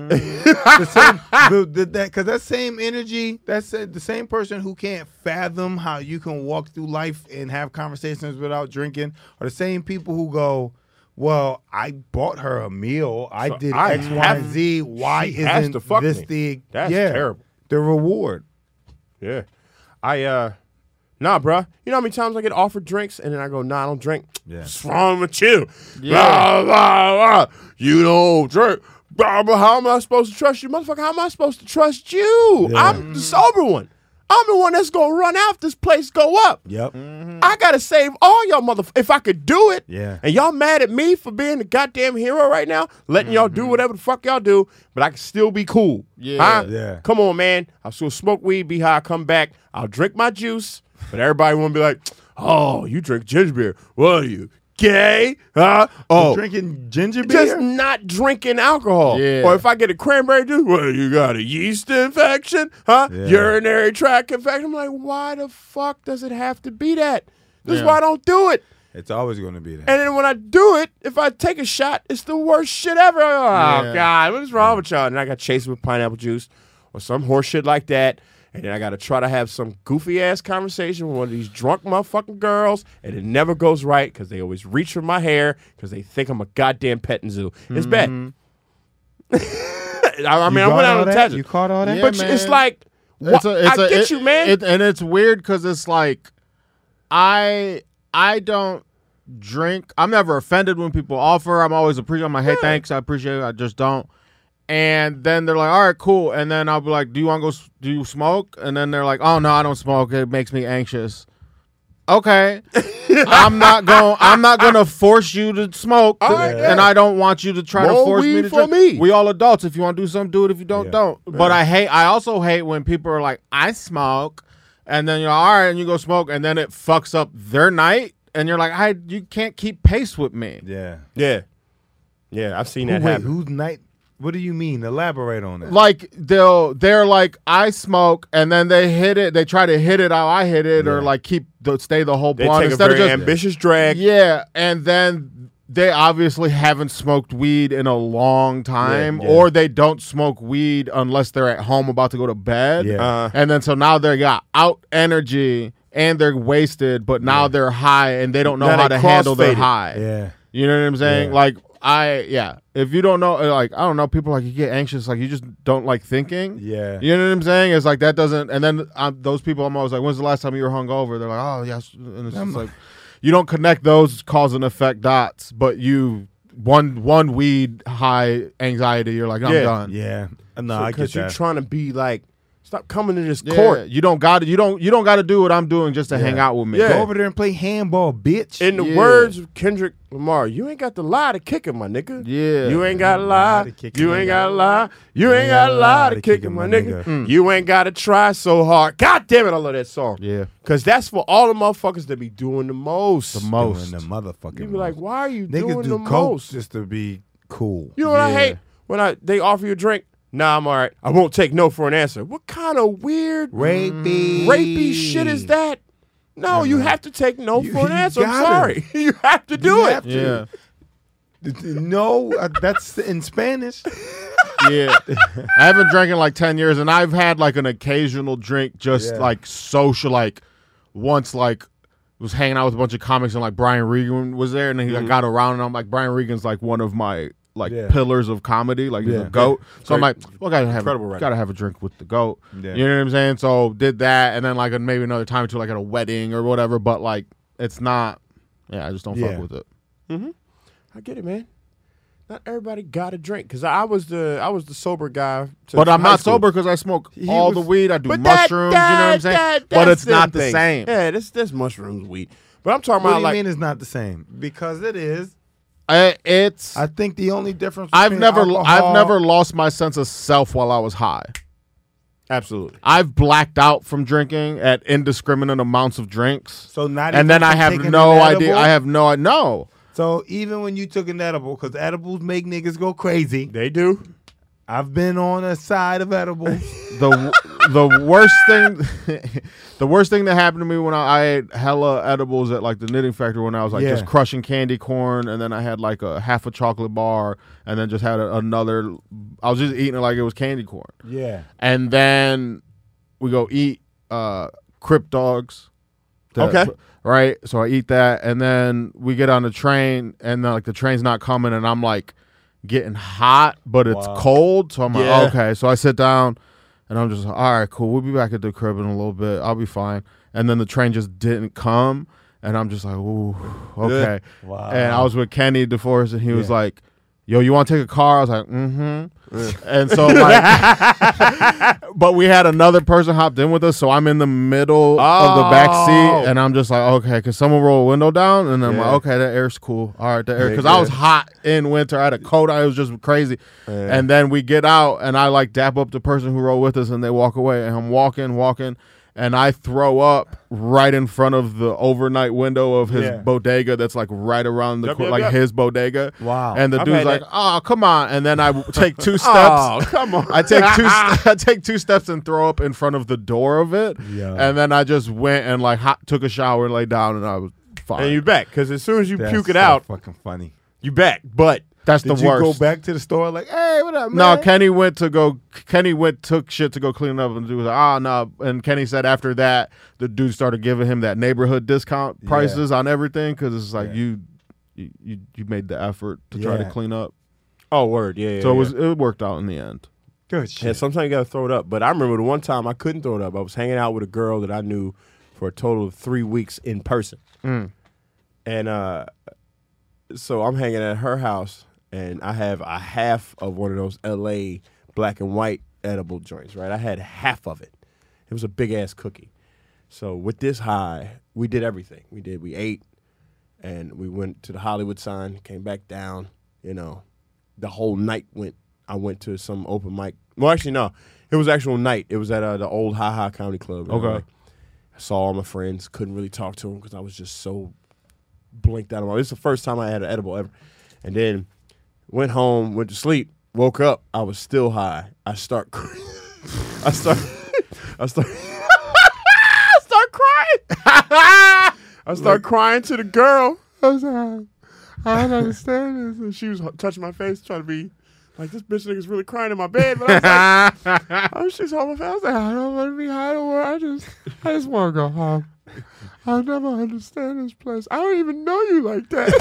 Because that same energy, that's the same person who can't fathom how you can walk through life and have conversations without drinking, are the same people who go, well, I bought her a meal. I did I X, Y, have- and Z. Why she has isn't to fuck this me. the That's terrible. the reward? Yeah. I Nah, bruh. You know how many times I get offered drinks and then I go, nah, I don't drink. Yeah. What's wrong with you? Yeah. Blah, blah, blah. You don't drink. Blah, blah. How am I supposed to trust you? Motherfucker, how am I supposed to trust you? Yeah. I'm the sober one. I'm the one that's going to run out if this place go up. Yep. I got to save all y'all motherfuckers. If I could do it, Yeah. and y'all mad at me for being the goddamn hero right now, letting y'all do whatever the fuck y'all do, but I can still be cool. Yeah. Huh? Yeah. Come on, man. I'll still smoke weed, be high, come back. I'll drink my juice, but everybody won't be like, oh, you drink ginger beer. What are you, gay? Huh? Oh, Drinking ginger just beer? not drinking alcohol. Yeah. Or if I get a cranberry juice, well, you got a yeast infection, huh? Yeah. Urinary tract infection. I'm like, why the fuck does it have to be that? This is Yeah. why I don't do it. It's always going to be that. And then when I do it, if I take a shot, it's the worst shit ever. Oh, Yeah. God, what is wrong with y'all? And I got chased with pineapple juice or some horse shit like that. And then I got to try to have some goofy-ass conversation with one of these drunk motherfucking girls, and it never goes right because they always reach for my hair because they think I'm a goddamn petting zoo. It's bad. I mean, I went out on a tangent. You caught all that? Yeah, But man. it's like, I get you, man. And it's weird because it's like, I don't drink. I'm never offended when people offer. I'm always appreciative. I'm like, hey, thanks. I appreciate it. I just don't. And then they're like, all right, cool. And then I'll be like, do you want to go? Do you smoke? And then they're like, oh no, I don't smoke. It makes me anxious. Okay, I'm not going to force you to smoke, right, and I don't want you to try to More force me weed to for drink. me. We all adults. If you want to do something, do it. If you don't, Yeah. don't. But I also hate when people are like, I smoke, and then you're all right, and you go smoke, and then it fucks up their night, and you're like, you can't keep pace with me. Yeah. Yeah. Yeah, I've seen that Wait, happen. whose night? What do you mean? Elaborate on that. Like they're like, I smoke, and then they hit it. They try to hit it how I hit it, or Yeah. like stay the whole They blunt take a instead very of just ambitious drag. yeah. And then they obviously haven't smoked weed in a long time, Yeah. or they don't smoke weed unless they're at home about to go to bed. Yeah. And then so now they got out energy and they're wasted, but now they're high and they don't know Now how they to handle their crossfaded. high. Yeah. You know what I'm saying? Yeah. Like if you don't know, like, I don't know, people like you get anxious, like you just don't like thinking. Yeah. You know what I'm saying? It's like that doesn't, and then those people, I'm always like, when's the last time you were hungover? They're like, oh, yes. And it's just like, you don't connect those cause and effect dots, but one weed high anxiety, you're like, I'm Yeah. done. Yeah. No, I get Because you're that. trying to be like, stop coming to this Yeah, court. you don't got to do what I'm doing just to hang out with me. Yeah. Go over there and play handball, bitch. In the Yeah. words of Kendrick Lamar, you ain't got to lie to kick him, my nigga. Yeah. You ain't got to lie. to kick You him, ain't my got to nigga. lie. You ain't got to lie to kick him, my nigga. You ain't got to try so hard. God damn it, I love that song. Yeah. Because that's for all the motherfuckers that be doing the most. The most. Doing the motherfucking You be like, most. why are you Niggas doing do the coke most? just to be cool. You know what I Yeah. hate? When they offer you a drink, nah, I'm all right. I won't take no for an answer. What kind of weird rapey shit is that? No, you have to take no You- for an you answer. I'm gotta. sorry. You have to do You it. have to. Yeah. No, that's in Spanish. Yeah. I haven't drank in like 10 years, and I've had like an occasional drink just Yeah. like social, like once like was hanging out with a bunch of comics and like Brian Regan was there, and then he like, got around, and I'm like, Brian Regan's like one of my like Yeah. pillars of comedy, like he's Yeah. a goat. So I'm Great. like, well, Incredible writer. gotta have a drink with the goat. Yeah. You know what I'm saying? So did that, and then like maybe another time or two, like at a wedding or whatever. But like, it's not. Yeah, I just don't Yeah. fuck with it. I get it, man. Not everybody got a drink because I was the sober guy. But I'm high not school. sober because I smoke all was- the weed. I do But mushrooms. You know what I'm saying? But it's not the things. same. Yeah, this mushrooms weed. But I'm talking What about do you like mean it's not the same? Because it is. It's. I think the only difference. I've between never alcohol- lost my sense of self while I was high. absolutely. I've blacked out from drinking at indiscriminate amounts of drinks, So not. and even then I from have taking no an idea. edible? I have no. So even when you took an edible, because edibles make niggas go crazy. They do. I've been on a side of edibles. The worst thing, the worst thing that happened to me when I ate hella edibles at like the Knitting Factory when I was like Yeah. just crushing candy corn, and then I had like a half a chocolate bar, and then just had another. I was just eating it like it was candy corn. Yeah. And then we go eat Crip Dogs. Okay. Right? So I eat that, and then we get on the train, and then, like the train's not coming, and I'm like getting hot, but it's Wow. cold. So I'm like, Yeah. okay. So I sit down, And I'm just like, all right, cool. We'll be back at the crib in a little bit. I'll be fine. And then the train just didn't come. And I'm just like, ooh, okay. Wow. And I was with Kenny DeForest, and he was like, yo, you want to take a car? I was like, mm-hmm. And so, like, but we had another person hopped in with us, so I'm in the middle of the back seat, and I'm just like, okay, because someone roll a window down, and then I'm like, okay, that air's cool. All right, that air, because I was hot in winter. I had a coat. I was just crazy. And then we get out, and I like dap up the person who rode with us, and they walk away, and I'm walking. And I throw up right in front of the overnight window of his bodega that's like right around the his bodega. Wow. And the I've dude's had like, that. "Oh, come on." And then I take 2 steps. Oh, come on. I take 2 steps and throw up in front of the door of it. Yeah. And then I just went and like took a shower and lay down, and I was fine. And you back, because as soon as you That's puke it so out, fucking funny. you back. But that's Did the you worst. go back to the store like, hey, what up, man? No, Kenny took shit to go clean up, and the dude was like, no. And Kenny said after that, the dude started giving him that neighborhood discount prices on everything, because it's like you made the effort to try to clean up. oh, word, yeah. So it worked out in the end. Good shit. Yeah, sometimes you got to throw it up. But I remember the one time I couldn't throw it up. I was hanging out with a girl that I knew for a total of 3 weeks in person. And so I'm hanging at her house, and I have a half of one of those L.A. black and white edible joints, right? I had half of it. It was a big-ass cookie. So with this high, we did everything. We ate, and we went to the Hollywood sign, came back down, the whole night I went to some open mic. Well, actually, no. It was actual night. It was at the old Ha Ha Comedy Club. Okay. I saw all my friends. Couldn't really talk to them because I was just so blinked out of my. This is the first time I had an edible ever. And then went home, went to sleep, woke up. I was still high. I start crying. I start crying. I start crying to the girl. I was like, I don't understand this. And she was touching my face, trying to be like, this bitch nigga's really crying in my bed. But I was like, she's holding my face. I was like, I don't want to be high no more. I just want to go home. I'll never understand this place. I don't even know you like that.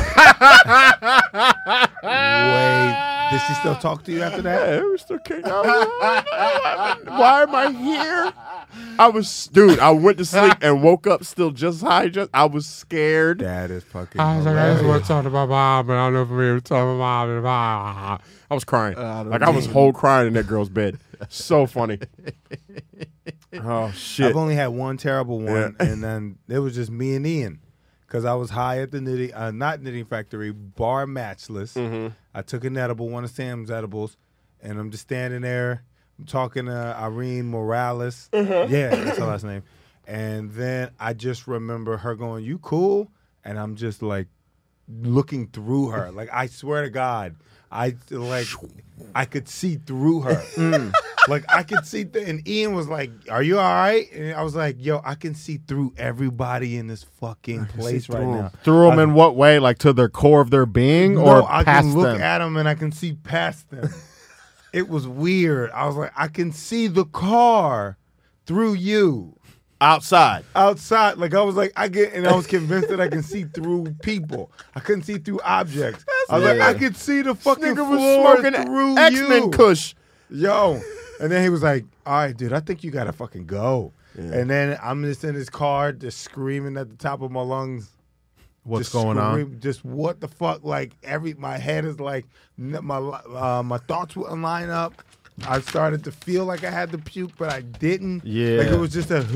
Wait, did she still talk to you after that? Yeah, it was still kicking out. Why am I here? I went to sleep and woke up still just high. I was scared. That is fucking I was like, I just want hilarious. to talk to my mom, but I don't know if I'm able to talk to my mom. I was crying. I was whole crying in that girl's bed. So funny. Oh, shit. I've only had one terrible one, and then it was just me and Ian, because I was high at the Knitting Factory, bar Matchless. Mm-hmm. I took an edible, one of Sam's edibles, and I'm just standing there. I'm talking to Irene Morales. Yeah, that's her last name. And then I just remember her going, "You cool?" And I'm just like looking through her. Like, I swear to God, I could see through her. Like, I could see, and Ian was like, "Are you all right?" And I was like, "Yo, I can see through everybody in this fucking place right now." Through them in what way? Like to their core of their being, No, or I past can look them? at them and I can see past them. It was weird. I was like, I can see the car through you. Outside. Like, I was like, I was convinced that I can see through people. I couldn't see through objects. I was like, I could see the fucking Nigga was floor smoking through X-Men you. Kush. Yo. And then he was like, all right, dude, I think you got to fucking go. Yeah. And then I'm just in his car, just screaming at the top of my lungs. What's going on? Just what the fuck? Like, my head is like, my thoughts wouldn't line up. I started to feel like I had to puke, but I didn't. Yeah. Like, it was just a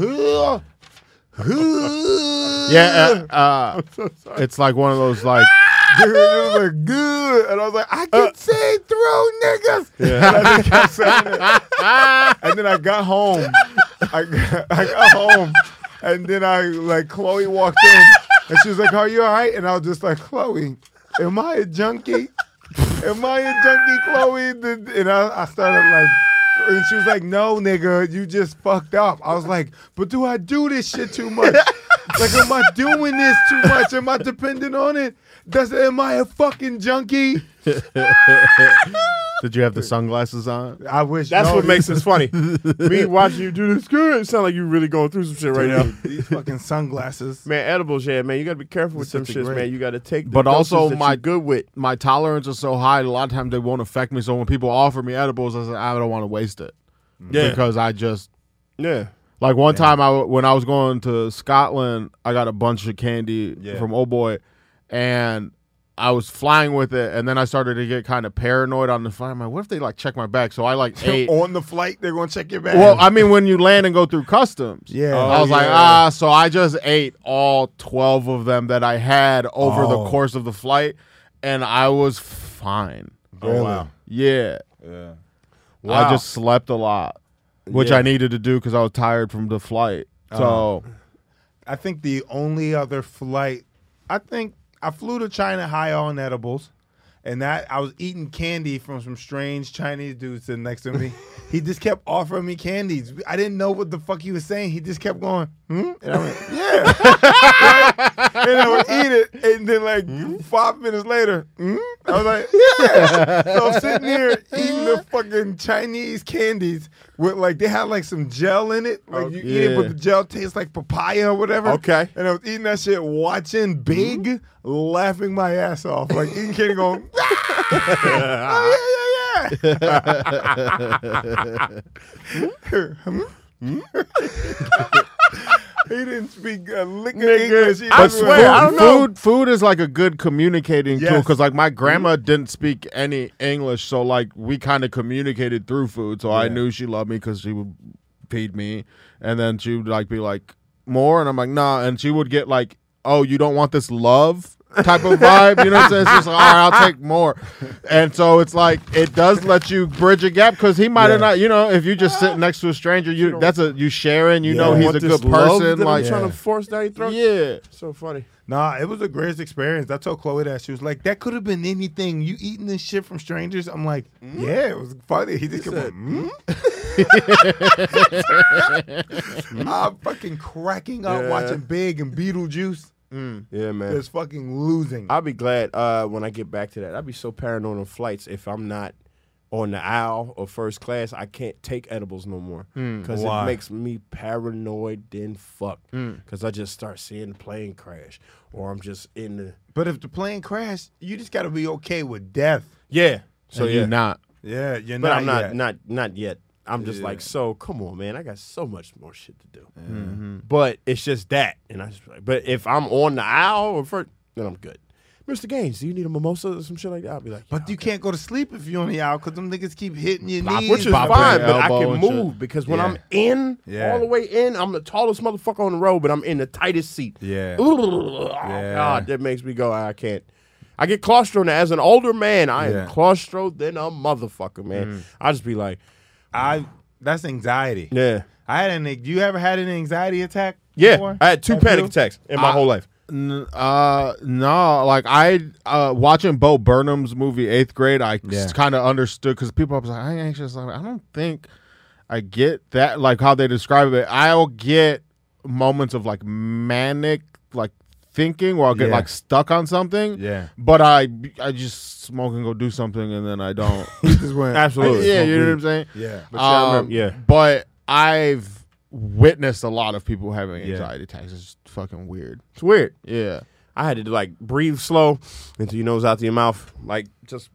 Yeah, it's like one of those like. Dude, it was like good, and I was like, I can see through niggas. Yeah. And I just kept saying it. And then I got home. I got home, and then Chloe walked in, and she was like, "Are you all right?" And I was just like, "Chloe, am I a junkie? Am I a junkie, Chloe?" And I started like. And she was like, "No, nigga, you just fucked up." I was like, "But do I do this shit too much? Like, am I doing this too much? Am I dependent on it? Am I a fucking junkie?" Did you have the sunglasses on? I wish. That's what makes this funny. Me watching you do this good. It sounds like you really going through some shit right now. These fucking sunglasses. Man, edibles, yeah, man. You got to be careful with them such a shits, great- man. You got to take the But also doses that my you're good with. my tolerance is so high. A lot of times they won't affect me. So when people offer me edibles, I say I don't want to waste it. Yeah. because I just Yeah. like one time when I was going to Scotland, I got a bunch of candy from Old Boy, and I was flying with it, and then I started to get kind of paranoid on the flight. I'm like, what if they like check my bag? So I like ate. On the flight, they're going to check your bag. Well, I mean, when you land and go through customs. Yeah. I was like, so I just ate all 12 of them that I had over the course of the flight, and I was fine. Really? wow. Yeah. Yeah. I just slept a lot, which I needed to do because I was tired from the flight. So I think the only other flight, I flew to China high on edibles, and that I was eating candy from some strange Chinese dude sitting next to me. He just kept offering me candies. I didn't know what the fuck he was saying. He just kept going, And I went, yeah. And I would eat it, and then like 5 minutes later, I was like, yeah. So I'm sitting here eating the fucking Chinese candies with like, they had like some gel in it. Like you eat it, but the gel tastes like papaya or whatever. Okay. And I was eating that shit, watching Big, laughing my ass off. Like eating candy going, oh, yeah. He didn't speak a lick of English. I swear, I don't know. Food is like a good communicating tool Yes. because like my grandma didn't speak any English, so like we kind of communicated through food. So I knew she loved me because she would feed me, and then she would like be like more, and I'm like nah, and she would get like, oh, you don't want this love type of vibe, you know what I'm saying? It's just like, all right, I'll take more. And so it's like it does let you bridge a gap because he might have not, you know, if you just sit next to a stranger, you sharing, you know, he's Want a this good love person. that I'm Like, trying to force down your throat. yeah. So funny. Nah, it was a great experience. I told Chloe that. She was like, that could have been anything. You eating this shit from strangers? I'm like, yeah, it was funny. He just kept going, I'm fucking cracking up watching Big and Beetlejuice. Yeah, man. Just fucking losing. I'll be glad when I get back to that. I'd be so paranoid on flights if I'm not on the aisle or first class. I can't take edibles no more because it makes me paranoid then fuck. Because I just start seeing the plane crash or I'm just in the But if the plane crashed, you just got to be okay with death. yeah. So So you're not. Yeah, you're but not I'm yet. not yet. I'm just like, so come on, man. I got so much more shit to do. But it's just that, and I just. But if I'm on the aisle or first, then I'm good. Mr. Gaines, do you need a mimosa or some shit like that? I'll be like, But you can't go to sleep if you're on the aisle because them niggas keep hitting your knees. which is Bopping fine, your but I elbow can and move shit. because when Yeah. I'm in, Yeah. all the way in, I'm the tallest motherfucker on the road, but I'm in the tightest seat. Yeah. Oh, God, that makes me go, I can't. I get claustro now. As an older man, I am claustro than a motherfucker, man. I just be like, That's anxiety. yeah. You ever had an anxiety attack? Yeah, before? I had 2 Have panic you? attacks in my whole life. No, like I watching Bo Burnham's movie 8th Grade, I kind of understood because people was like, I ain't anxious. Like, I don't think I get that, like how they describe it. I'll get moments of like manic, like thinking, where I'll get like stuck on something. Yeah. but I just smoke and go do something, and then I don't. You just went, Absolutely. Yeah, you know what I'm saying. Yeah. But yeah, I remember- yeah. But I've witnessed a lot of people having anxiety attacks. It's just fucking weird. It's weird. Yeah. I had to like breathe slow into your nose, out to your mouth, just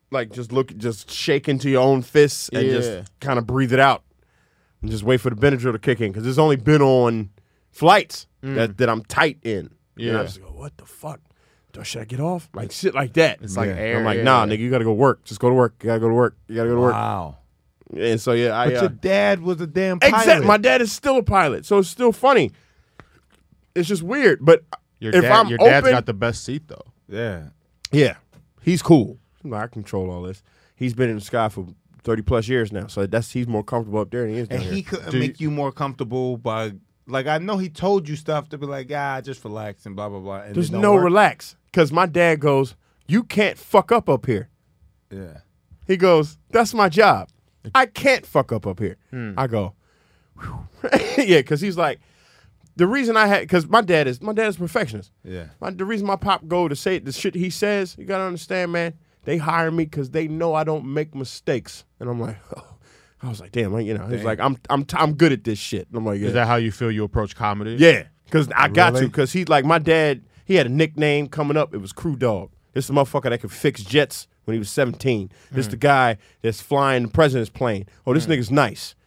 shake into your own fists and just kind of breathe it out, and just wait for the Benadryl to kick in because it's only been on flights that I'm tight in. And I just go, what the fuck? Should I get off? Like shit like that. It's like air. I'm like, nah, nigga, you gotta go work. Just go to work. You gotta go to work. You gotta go to work. Wow. And so yeah, But your dad was a damn pilot. exactly. My dad is still a pilot, so it's still funny. It's just weird, but Your if dad, I'm your dad's open- got the best seat though. Yeah. Yeah, he's cool. I control all this. He's been in the sky for 30 plus years now, so he's more comfortable up there than he is down And here. he couldn't make you more comfortable by, like, I know he told you stuff to be like, just relax and blah, blah, blah. And There's it don't no work. relax because my dad goes, you can't fuck up here. Yeah. He goes, that's my job. I can't fuck up here. I go, whew. Yeah, because he's like, the reason because my dad is a perfectionist. Yeah. The reason my pop go to say the shit he says, you gotta understand, man. They hire me because they know I don't make mistakes, and I'm like, oh. I was like, damn, he's like, I'm good at this shit. And I'm like, yeah. Is that how you feel you approach comedy? Yeah, because I got to. Really? Because he's like, my dad, he had a nickname coming up. It was Crew Dog. This is the motherfucker that could fix jets when he was 17. This the guy that's flying the president's plane. Oh, this nigga's nice.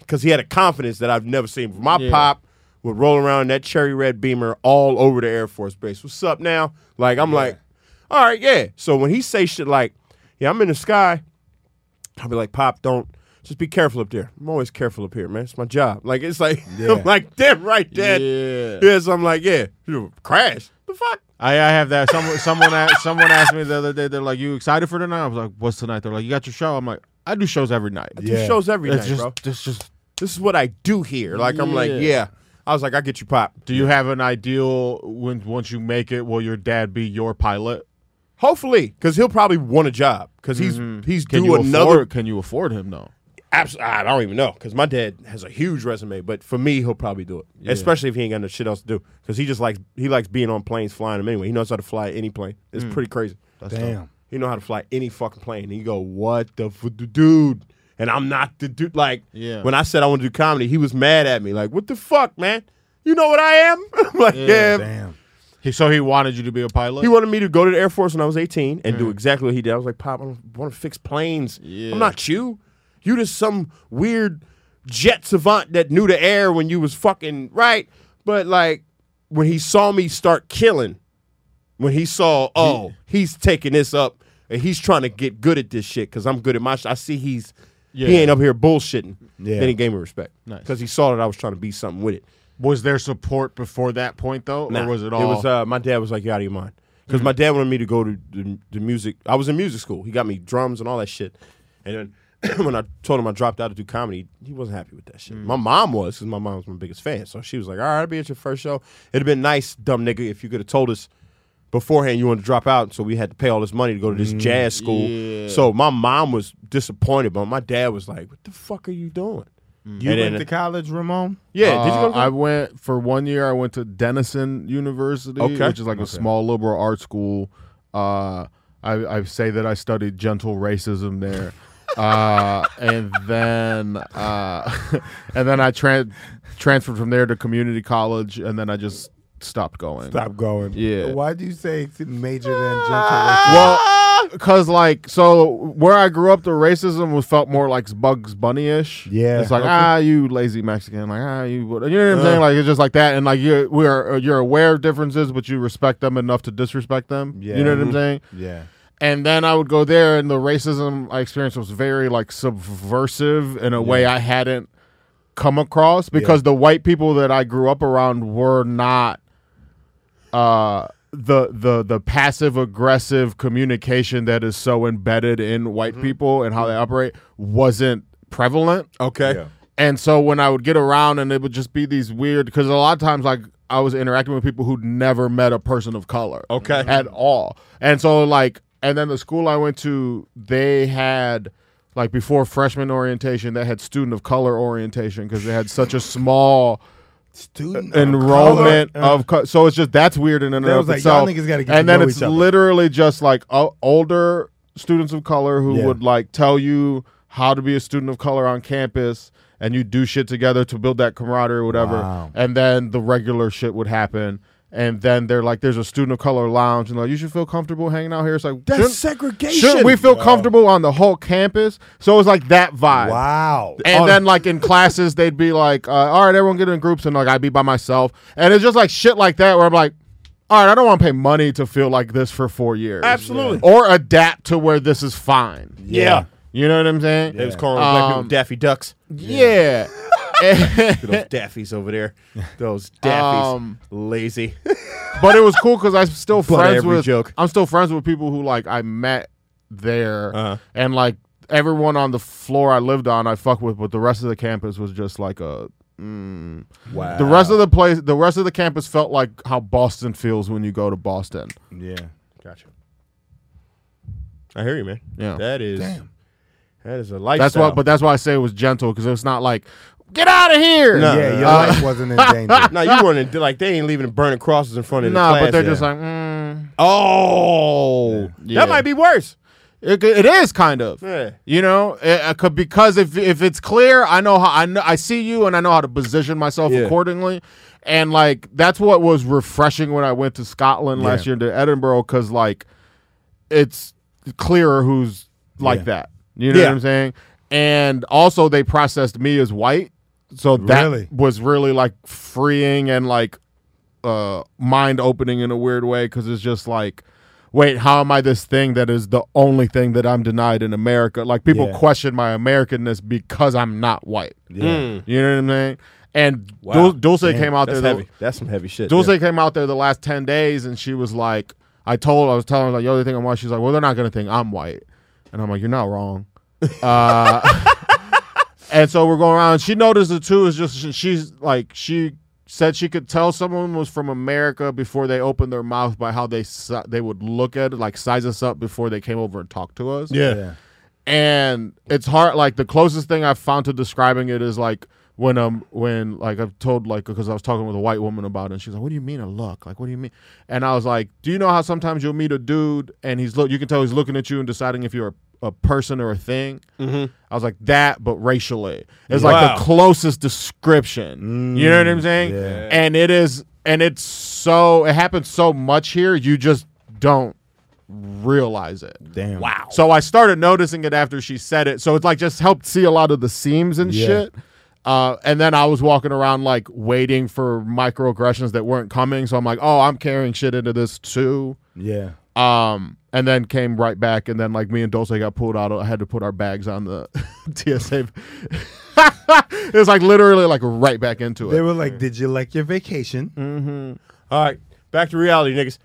because he had a confidence that I've never seen before. My pop would roll around in that cherry red Beamer all over the Air Force Base. What's up now? Like, I'm like, all right, yeah. So when he say shit like, yeah, I'm in the sky, I'll be like, Pop, just be careful up there. I'm always careful up here, man. It's my job. Like, it's like, I'm like, damn right, Dad. Yeah, so I'm like, yeah, crash. The fuck? I have that. Someone asked me the other day, they're like, you excited for tonight? I was like, what's tonight? They're like, you got your show? I'm like, I do shows every night. I do shows every night, just, bro. This is what I do here. Like, I'm like, yeah. I was like, I get you, Pop. Do you have an ideal once you make it, will your dad be your pilot? Hopefully, because he'll probably want a job because he's Can due another. Can you afford him though? Absolutely, I don't even know because my dad has a huge resume. But for me, he'll probably do it, especially if he ain't got no shit else to do. Because he likes being on planes, flying them anyway. He knows how to fly any plane. It's pretty crazy. Damn. He know how to fly any fucking plane. And you go, what the dude? And I'm not the dude. Like when I said I want to do comedy, he was mad at me. Like, what the fuck, man? You know what I am? I'm like, yeah. Damn. So he wanted you to be a pilot? He wanted me to go to the Air Force when I was 18 and do exactly what he did. I was like, Pop, I want to fix planes. Yeah. I'm not you. You just some weird jet savant that knew the air when you was fucking right. But like when he saw me start killing, when he saw, he's taking this up and he's trying to get good at this shit because I'm good at my shit. I see he ain't up here bullshitting. Yeah. Then he gave me respect because he saw that I was trying to be something with it. Was there support before that point though, or was it all? It was my dad was like, "You're out of your mind," because my dad wanted me to go to the music. I was in music school. He got me drums and all that shit. And then when I told him I dropped out to do comedy, he wasn't happy with that shit. My mom was, because my mom was my biggest fan. So she was like, "All right, I'll be at your first show. It'd have been nice, dumb nigga, if you could have told us beforehand you wanted to drop out, so we had to pay all this money to go to this jazz school." Yeah. So my mom was disappointed, but my dad was like, "What the fuck are you doing?" You went to college, Ramon? Yeah. Did you go to college? I went for 1 year. I went to Denison University, which is like a small liberal arts school. I say that I studied gentle racism there. And then I transferred from there to community college, and then I just stopped going. Yeah. Why do you say majored in gentle racism? Well, because where I grew up, the racism felt more like Bugs Bunny-ish. Yeah. It's like, you lazy Mexican, like, you know what I'm saying? Like, it's just like that, and like you're aware of differences, but you respect them enough to disrespect them. Yeah. You know what I'm saying? Yeah. And then I would go there, and the racism I experienced was very like subversive in a way I hadn't come across, because the white people that I grew up around were not the passive aggressive communication that is so embedded in white people and how they operate wasn't prevalent. Okay. Yeah. And so when I would get around, and it would just be these weird, because a lot of times like I was interacting with people who'd never met a person of color at all. And so and then the school I went to, they had before freshman orientation, they had student of color orientation because they had such a small student enrollment so it's just, that's weird in and of itself. Y'all niggas gotta get and to then know it's each other. literally just older students of color who would tell you how to be a student of color on campus, and you do shit together to build that camaraderie or whatever. Wow. And then the regular shit would happen. And then they're like, there's a student of color lounge, and you should feel comfortable hanging out here. It's like, that's segregation. Shouldn't we feel comfortable on the whole campus? So it was like that vibe. Wow. And then in classes, they'd be like, all right, everyone get in groups, and I'd be by myself. And it's just shit like that where I'm like, all right, I don't want to pay money to feel like this for 4 years. Absolutely. Or adapt to where this is fine. Yeah. You know what I'm saying? They was calling black people Daffy Ducks. Yeah. Those Daffies over there. Those Daffies. Lazy. But it was cool because I'm still friends every with joke. I'm still friends with people who I met there, and everyone on the floor I lived on I fuck with, but the rest of the campus was just like a wow. The rest of the campus felt like how Boston feels when you go to Boston. Yeah. Gotcha. I hear you, man. Yeah. That is a lifestyle. That's why I say it was gentle, because it was not like, get out of here. No. Yeah, your life wasn't in danger. No, you weren't they ain't leaving burning crosses in front of the class. No, but they're just like, oh, yeah. That might be worse. It is kind of, you know, because if it's clear, I know how I see you, and I know how to position myself accordingly, and that's what was refreshing when I went to Scotland last year to Edinburgh, because it's clearer who's that, you know what I'm saying, and also they processed me as white, So that Really? was really like freeing and like mind opening in a weird way, because it's just like, wait, how am I this thing that is the only thing that I'm denied in America? Like people Yeah. question my Americanness because I'm not white. Yeah. You know what I mean? And Wow. Dulce came out That's there. heavy. That's some heavy shit. Dulce yeah. came out there the last 10 days, and she was like, I was telling her, like, yo, they think I'm white. She's like, well, they're not going to think I'm white. And I'm like, you're not wrong. And so we're going around. She noticed it too. Is just she's like, she said she could tell someone was from America before they opened their mouth by how they would look at it, like size us up before they came over and talked to us. Yeah. And it's hard. Like the closest thing I've found to describing it is like when like I've told, like, because I was talking with a white woman about it, and she's like, what do you mean a look? Like, what do you mean? And I was like, do you know how sometimes you'll meet a dude and you can tell he's looking at you and deciding if you're a person or a thing? Mm-hmm. I was like, that, but racially. It's Wow. like the closest description. You know what I'm saying? Yeah. And it happens so much here, you just don't realize it. Damn. Wow. So I started noticing it after she said it. So it's like just helped see a lot of the seams and Yeah. shit. And then I was walking around like waiting for microaggressions that weren't coming. So I'm like, oh, I'm carrying shit into this too. Yeah. And then came right back, and then like me and Dulce got pulled out. I had to put our bags on the TSA. It was like literally like right back into They it. were like, did you like your vacation? All right. Back to reality, niggas.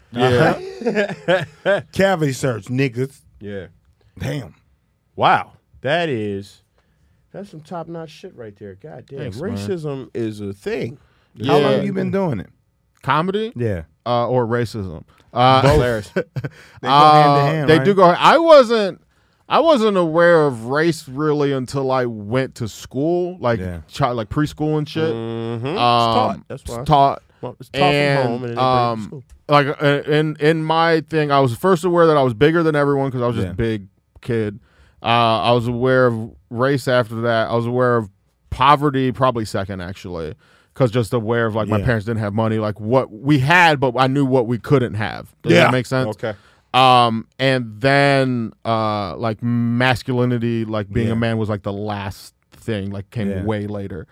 Yeah. Cavity search, niggas. Yeah. Damn. Wow. That's some top-notch shit right there. God damn. Thanks, man. Racism is a thing. How Yeah. long you been doing it? Comedy Yeah. or racism? Hilarious. They go hand to hand, They right? do go. I wasn't aware of race really until I went to school, like Yeah. like preschool and shit. Mm-hmm. It's Um, taught. That's why. It's taught. Well, it's taught from home. And then they bring it to school. Like in my thing, I was first aware that I was bigger than everyone because I was just Yeah. a big kid. I was aware of race after that. I was aware of poverty probably second, actually, because just aware of like my Yeah. parents didn't have money, like what we had, but I knew what we couldn't have. Does that make sense? Okay. And then like masculinity, like being Yeah. a man was like the last thing, like came Yeah. way later.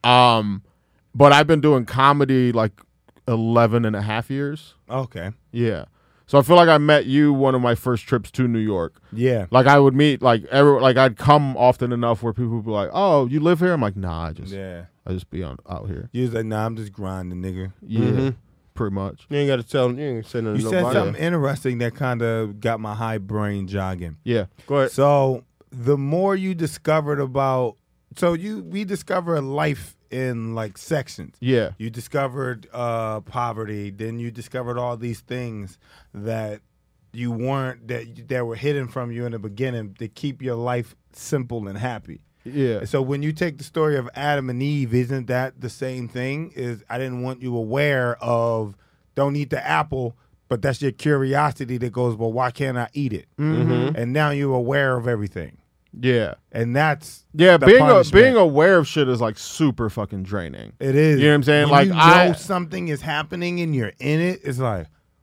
But I've been doing comedy like 11 and a half years. Okay. Yeah. So I feel like I met you one of my first trips to New York. Yeah. Like I would meet like I'd come often enough where people would be like, "Oh, you live here?" I'm like, "Nah, I just be out here." You was like, nah, I'm just grinding, nigga. Yeah. Pretty much. You ain't got to tell. You ain't say nothing You to said nobody. something interesting that kind of got my high brain jogging. Yeah. Go ahead. So the more you discovered about, we discovered life in like sections. Yeah. You discovered poverty, then you discovered all these things that you weren't that were hidden from you in the beginning to keep your life simple and happy. Yeah. So when you take the story of Adam and Eve, isn't that the same thing? Is I didn't want you aware of don't eat the apple, but that's your curiosity that goes, well, why can't I eat it? Mm-hmm. And now you're aware of everything, Yeah. and that's Yeah, the being punishment. aware of shit is like super fucking draining. It is. You know what I'm saying? When Like, you know I- something is happening and you're in it, it's like,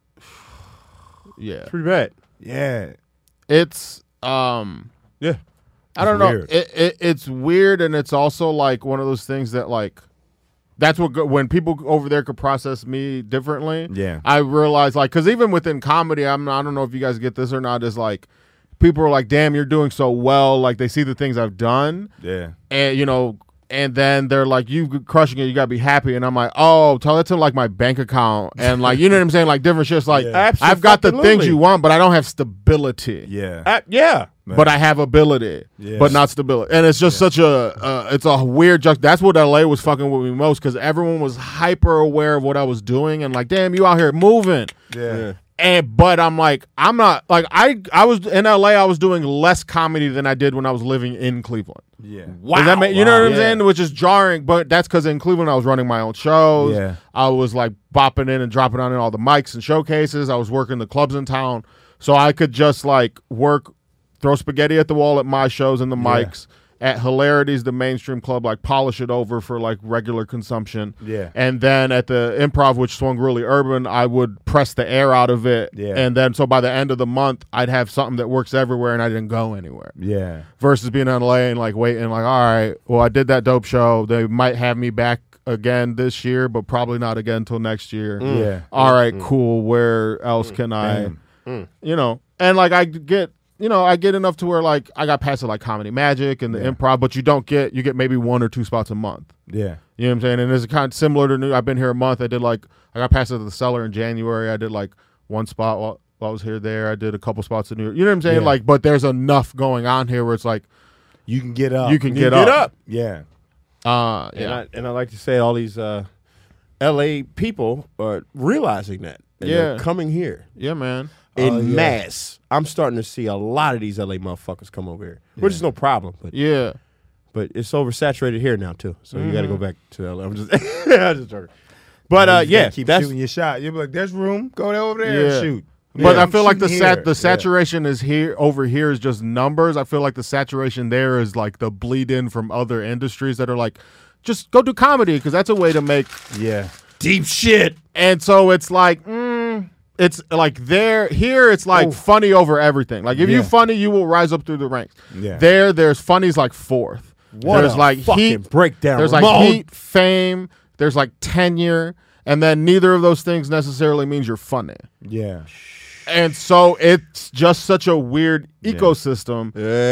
Yeah. Pretty bad. yeah, It's Yeah. I don't It's know. weird. It's weird, and it's also like one of those things that like that's what when people over there could process me differently. Yeah. I realize like because even within comedy, I don't know if you guys get this or not. Is like people are like, "Damn, you're doing so well." Like they see the things I've done, yeah, and you know. And then they're like, "You crushing it. You gotta be happy." And I'm like, "Oh, tell it to like my bank account and like you know what I'm saying, like different shit's like Yeah. I've got the things Abso-fucking-lutely. you want, but I don't have stability. yeah. Yeah. But I have ability, Yeah. but not stability. And it's just such a it's a weird that's what LA was fucking with me most because everyone was hyper aware of what I was doing and like, damn, you out here moving. Yeah. But I'm like, I'm not like I was in LA. I was doing less comedy than I did when I was living in Cleveland. Yeah. Wow. Does that make, you know what I'm Yeah. saying? Which is jarring, but that's because in Cleveland I was running my own shows. Yeah. I was like bopping in and dropping on in all the mics and showcases. I was working the clubs in town, so I could just like work, throw spaghetti at the wall at my shows and the mics, At Hilarities, the mainstream club, like polish it over for like regular consumption. Yeah. And then at the Improv, which swung really urban, I would press the air out of it. Yeah. And then so by the end of the month, I'd have something that works everywhere and I didn't go anywhere. Yeah. Versus being in LA and like waiting, like, all right, well, I did that dope show. They might have me back again this year, but probably not again until next year. Yeah. All right, cool. Where else can I, you know, and like I get enough to where like I got past it like Comedy Magic and the Improv, but you get maybe 1 or 2 spots a month. Yeah. You know what I'm saying? And it's kind of similar to I've been here a month. I got past it at the Cellar in January. I did like 1 spot while I was there. I did a couple spots in New York. You know what I'm saying? Yeah. Like, but there's enough going on here where it's like You can get up. you can get up. Yeah. Yeah. And I like to say all these L.A. people are realizing that. And they're coming here Yeah, man. in mass. I'm starting to see a lot of these L.A. motherfuckers come over here, which is no problem. But Yeah. but it's oversaturated here now too. So you got to go back to L.A. I'm just, I'm just joking. But You keep that's shooting your shot. You'll be like, "There's room. Go over there Yeah. and shoot." But Yeah, I feel like I'm shooting here. the saturation is here over here is just numbers. I feel like the saturation there is like the bleed in from other industries that are like, just go do comedy because that's a way to make. Yeah. deep shit. And so it's like, it's like here it's like funny over everything. Like if Yeah. you funny, you will rise up through the ranks. Yeah. There's funny's like fourth. There's a like fucking heat breakdown, There's like Ramon. heat, fame. There's like tenure, and then neither of those things necessarily means you're funny. Yeah. And so it's just such a weird ecosystem.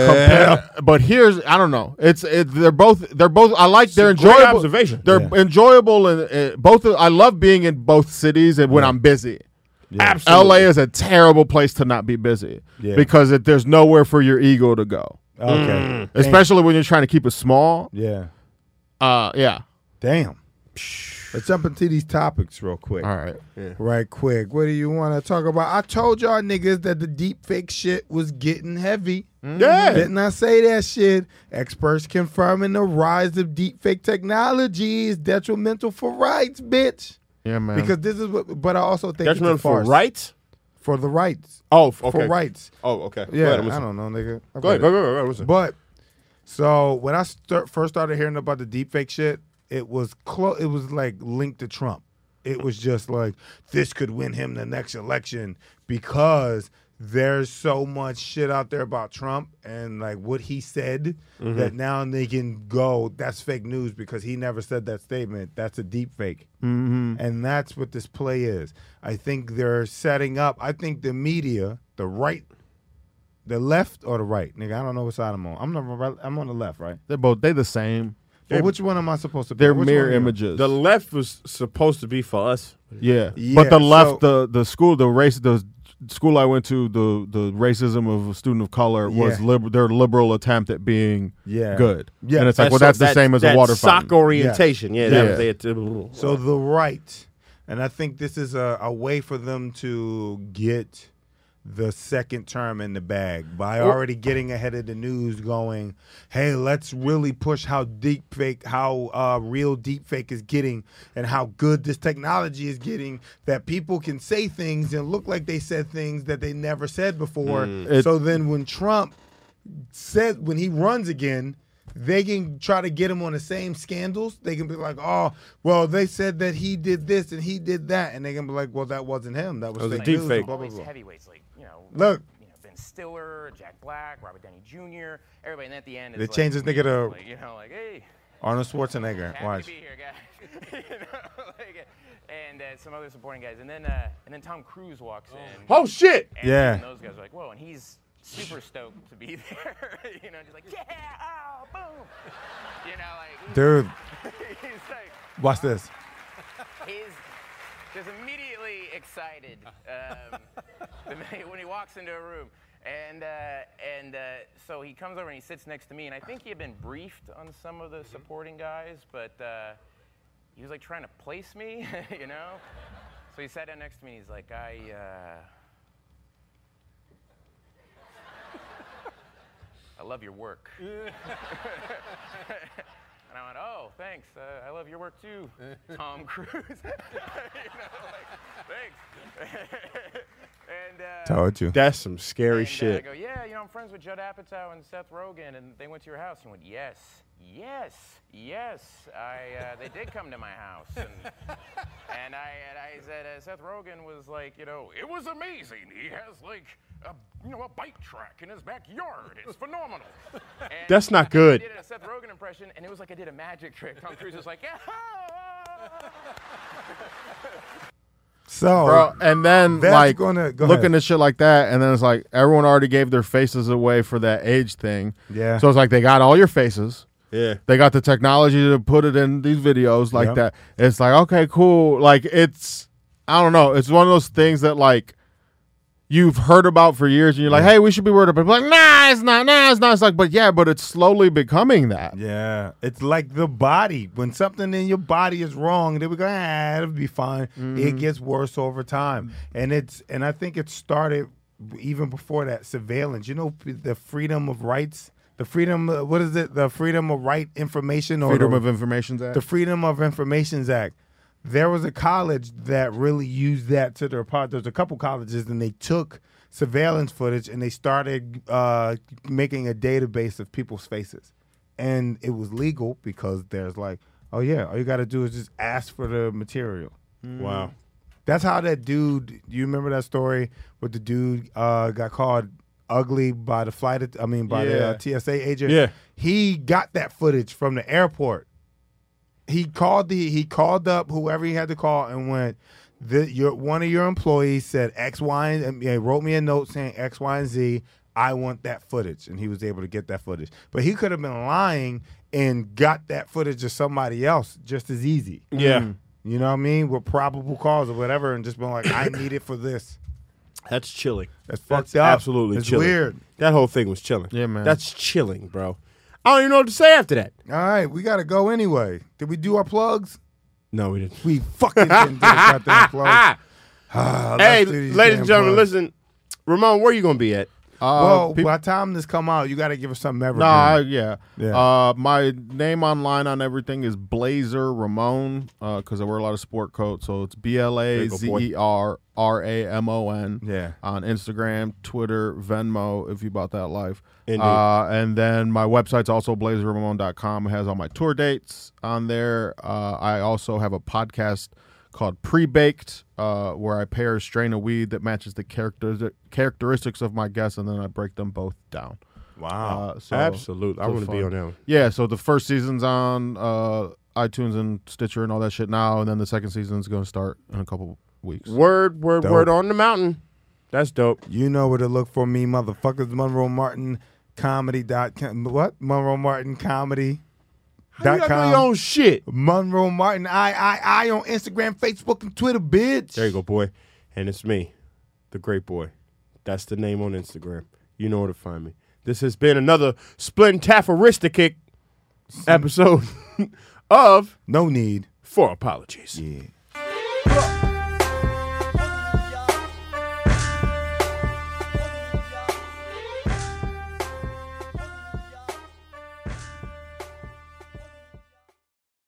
But here's I don't know. They're both. I like they're great enjoyable. observation. They're enjoyable and both. I love being in both cities and when I'm busy. Absolutely. LA is a terrible place to not be busy because there's nowhere for your ego to go. Okay. Especially when you're trying to keep it small. Yeah. Yeah. Damn. Let's jump into these topics real quick. All right. Right quick. What do you want to talk about? I told y'all niggas that the deep fake shit was getting heavy. Yeah. Didn't I say that shit? Experts confirming the rise of deep fake technology is detrimental for rights, bitch. Yeah, man. Because this is what, but I also think Detrimental it's a farce. for rights. For the rights. Oh, okay. For rights. Oh, okay. Yeah, Go ahead, I don't know, nigga. Go ahead. Go ahead. But so when I first started hearing about the deepfake shit, it was It was like linked to Trump. It was just like this could win him the next election because there's so much shit out there about Trump and like what he said that now they can go. That's fake news because he never said that statement. That's a deepfake, and that's what this play is. I think they're setting up. I think the media, the right. The left or the right, nigga? I don't know what side I'm on. I'm on the left, right? They the same. But which one am I supposed to be? They're Which mirror one are you? images. The left was supposed to be for us. Yeah. Yeah, But the left, so- the school I went to, the racism of a student of color was Yeah. their liberal attempt at being Yeah. good. Yeah. And it's like, well, that's the same as a water sock fountain. orientation. Yeah, Yeah. that was it. So the right, and I think this is a way for them to get the second term in the bag by already getting ahead of the news going, hey, let's really push how real deep fake is getting and how good this technology is getting that people can say things and look like they said things that they never said before. So then when Trump said, when he runs again, they can try to get him on the same scandals. They can be like, oh, well, they said that he did this and he did that. And they can be like, well, that wasn't him. That was was a fake deep news. fake. Blah, blah, Always blah. heavyweights like Look. Ben Stiller, Jack Black, Robert Downey Jr. Everybody, and at the end, They it's changed this nigga to like hey, Arnold Schwarzenegger. happy Watch. to be here, guys. And some other supporting guys, and then Tom Cruise walks in. Oh shit! And Yeah. those guys are like, whoa, and he's super stoked to be there. Just like yeah, oh, boom. Like Dude, he's like. watch this. He's just immediately excited when he walks into a room. And so he comes over and he sits next to me. And I think he had been briefed on some of the supporting guys, but he was like trying to place me, So he sat down next to me and he's like, I love your work. And I went, oh, thanks. I love your work too, Tom Cruise. Thanks. And Told you. That's some scary I shit. go, yeah, I'm friends with Judd Apatow and Seth Rogen, and they went to your house. He went, yes. They did come to my house, and I said, Seth Rogen was like, it was amazing. He has like a bike track in his backyard. It's phenomenal. And That's not good. I did a Seth Rogen impression, and it was like I did a magic trick. Tom Cruise was like, yeah. So, Bro, and then that's like gonna- go looking ahead. at shit like that, and then it's like everyone already gave their faces away for that age thing. Yeah. So it's like they got all your faces. Yeah. They got the technology to put it in these videos like Yep. that. It's like, okay, cool. Like I don't know. It's one of those things that like you've heard about for years, and you're like, hey, we should be worried about it. But like, nah, it's not. It's like, but it's slowly becoming that. yeah, it's like the body. When something in your body is wrong, then we go, it'll be fine. It gets worse over time, and I think it started even before that surveillance. The freedom of rights, the freedom. What is it? The Freedom of Right Information or Freedom of Information Act. the Freedom of Information Act. There was a college that really used that to their part. There's a couple colleges, and they took surveillance footage and they started making a database of people's faces. And it was legal because there's like, oh, yeah, all you got to do is just ask for the material. Wow. That's how that dude, you remember that story where the dude got called ugly by the the TSA agent? Yeah. He got that footage from the airport. He called up whoever he had to call and went, one of your employees said X, Y, and wrote me a note saying X, Y, and Z. I want that footage, and he was able to get that footage. But he could have been lying and got that footage of somebody else just as easy. Yeah. You know what I mean? With probable cause or whatever, and just been like, I need it for this. That's chilling. That's fucked That's up. absolutely It's chilling. weird. That whole thing was chilling. Yeah, man. That's chilling, bro. I don't even know what to say after that. All right, we got to go anyway. Did we do our plugs? No, we didn't. We fucking didn't do the goddamn plugs. Hey, Let's do these ladies damn and gentlemen, plugs. listen. Ramon, where you going to be at? Well, by the time this come out, you got to give us something evergreen. Yeah. Yeah. My name online on everything is Blazer Ramon because I wear a lot of sport coats. So it's BLAZERRAMON. Yeah. On Instagram, Twitter, Venmo, if you bought that life. Indeed. And then my website's also blazerramon.com. It has all my tour dates on there. I also have a podcast called Pre-Baked, where I pair a strain of weed that matches the characteristics of my guests, and then I break them both down. Wow. Absolutely. I so want to be fun. on that one. Yeah, so the first season's on iTunes and Stitcher and all that shit now, and then the second season's going to start in a couple weeks. Word on the mountain. That's dope. You know where to look for me, motherfuckers. MonroeMartinComedy.com. What? Monroe Martin Comedy. How you got to know your own shit? Monroe Martin. I on Instagram, Facebook, and Twitter, bitch. There you go, boy. And it's me, the great boy. That's the name on Instagram. You know where to find me. This has been another Splintafferistic episode of No need For Apologies. Yeah.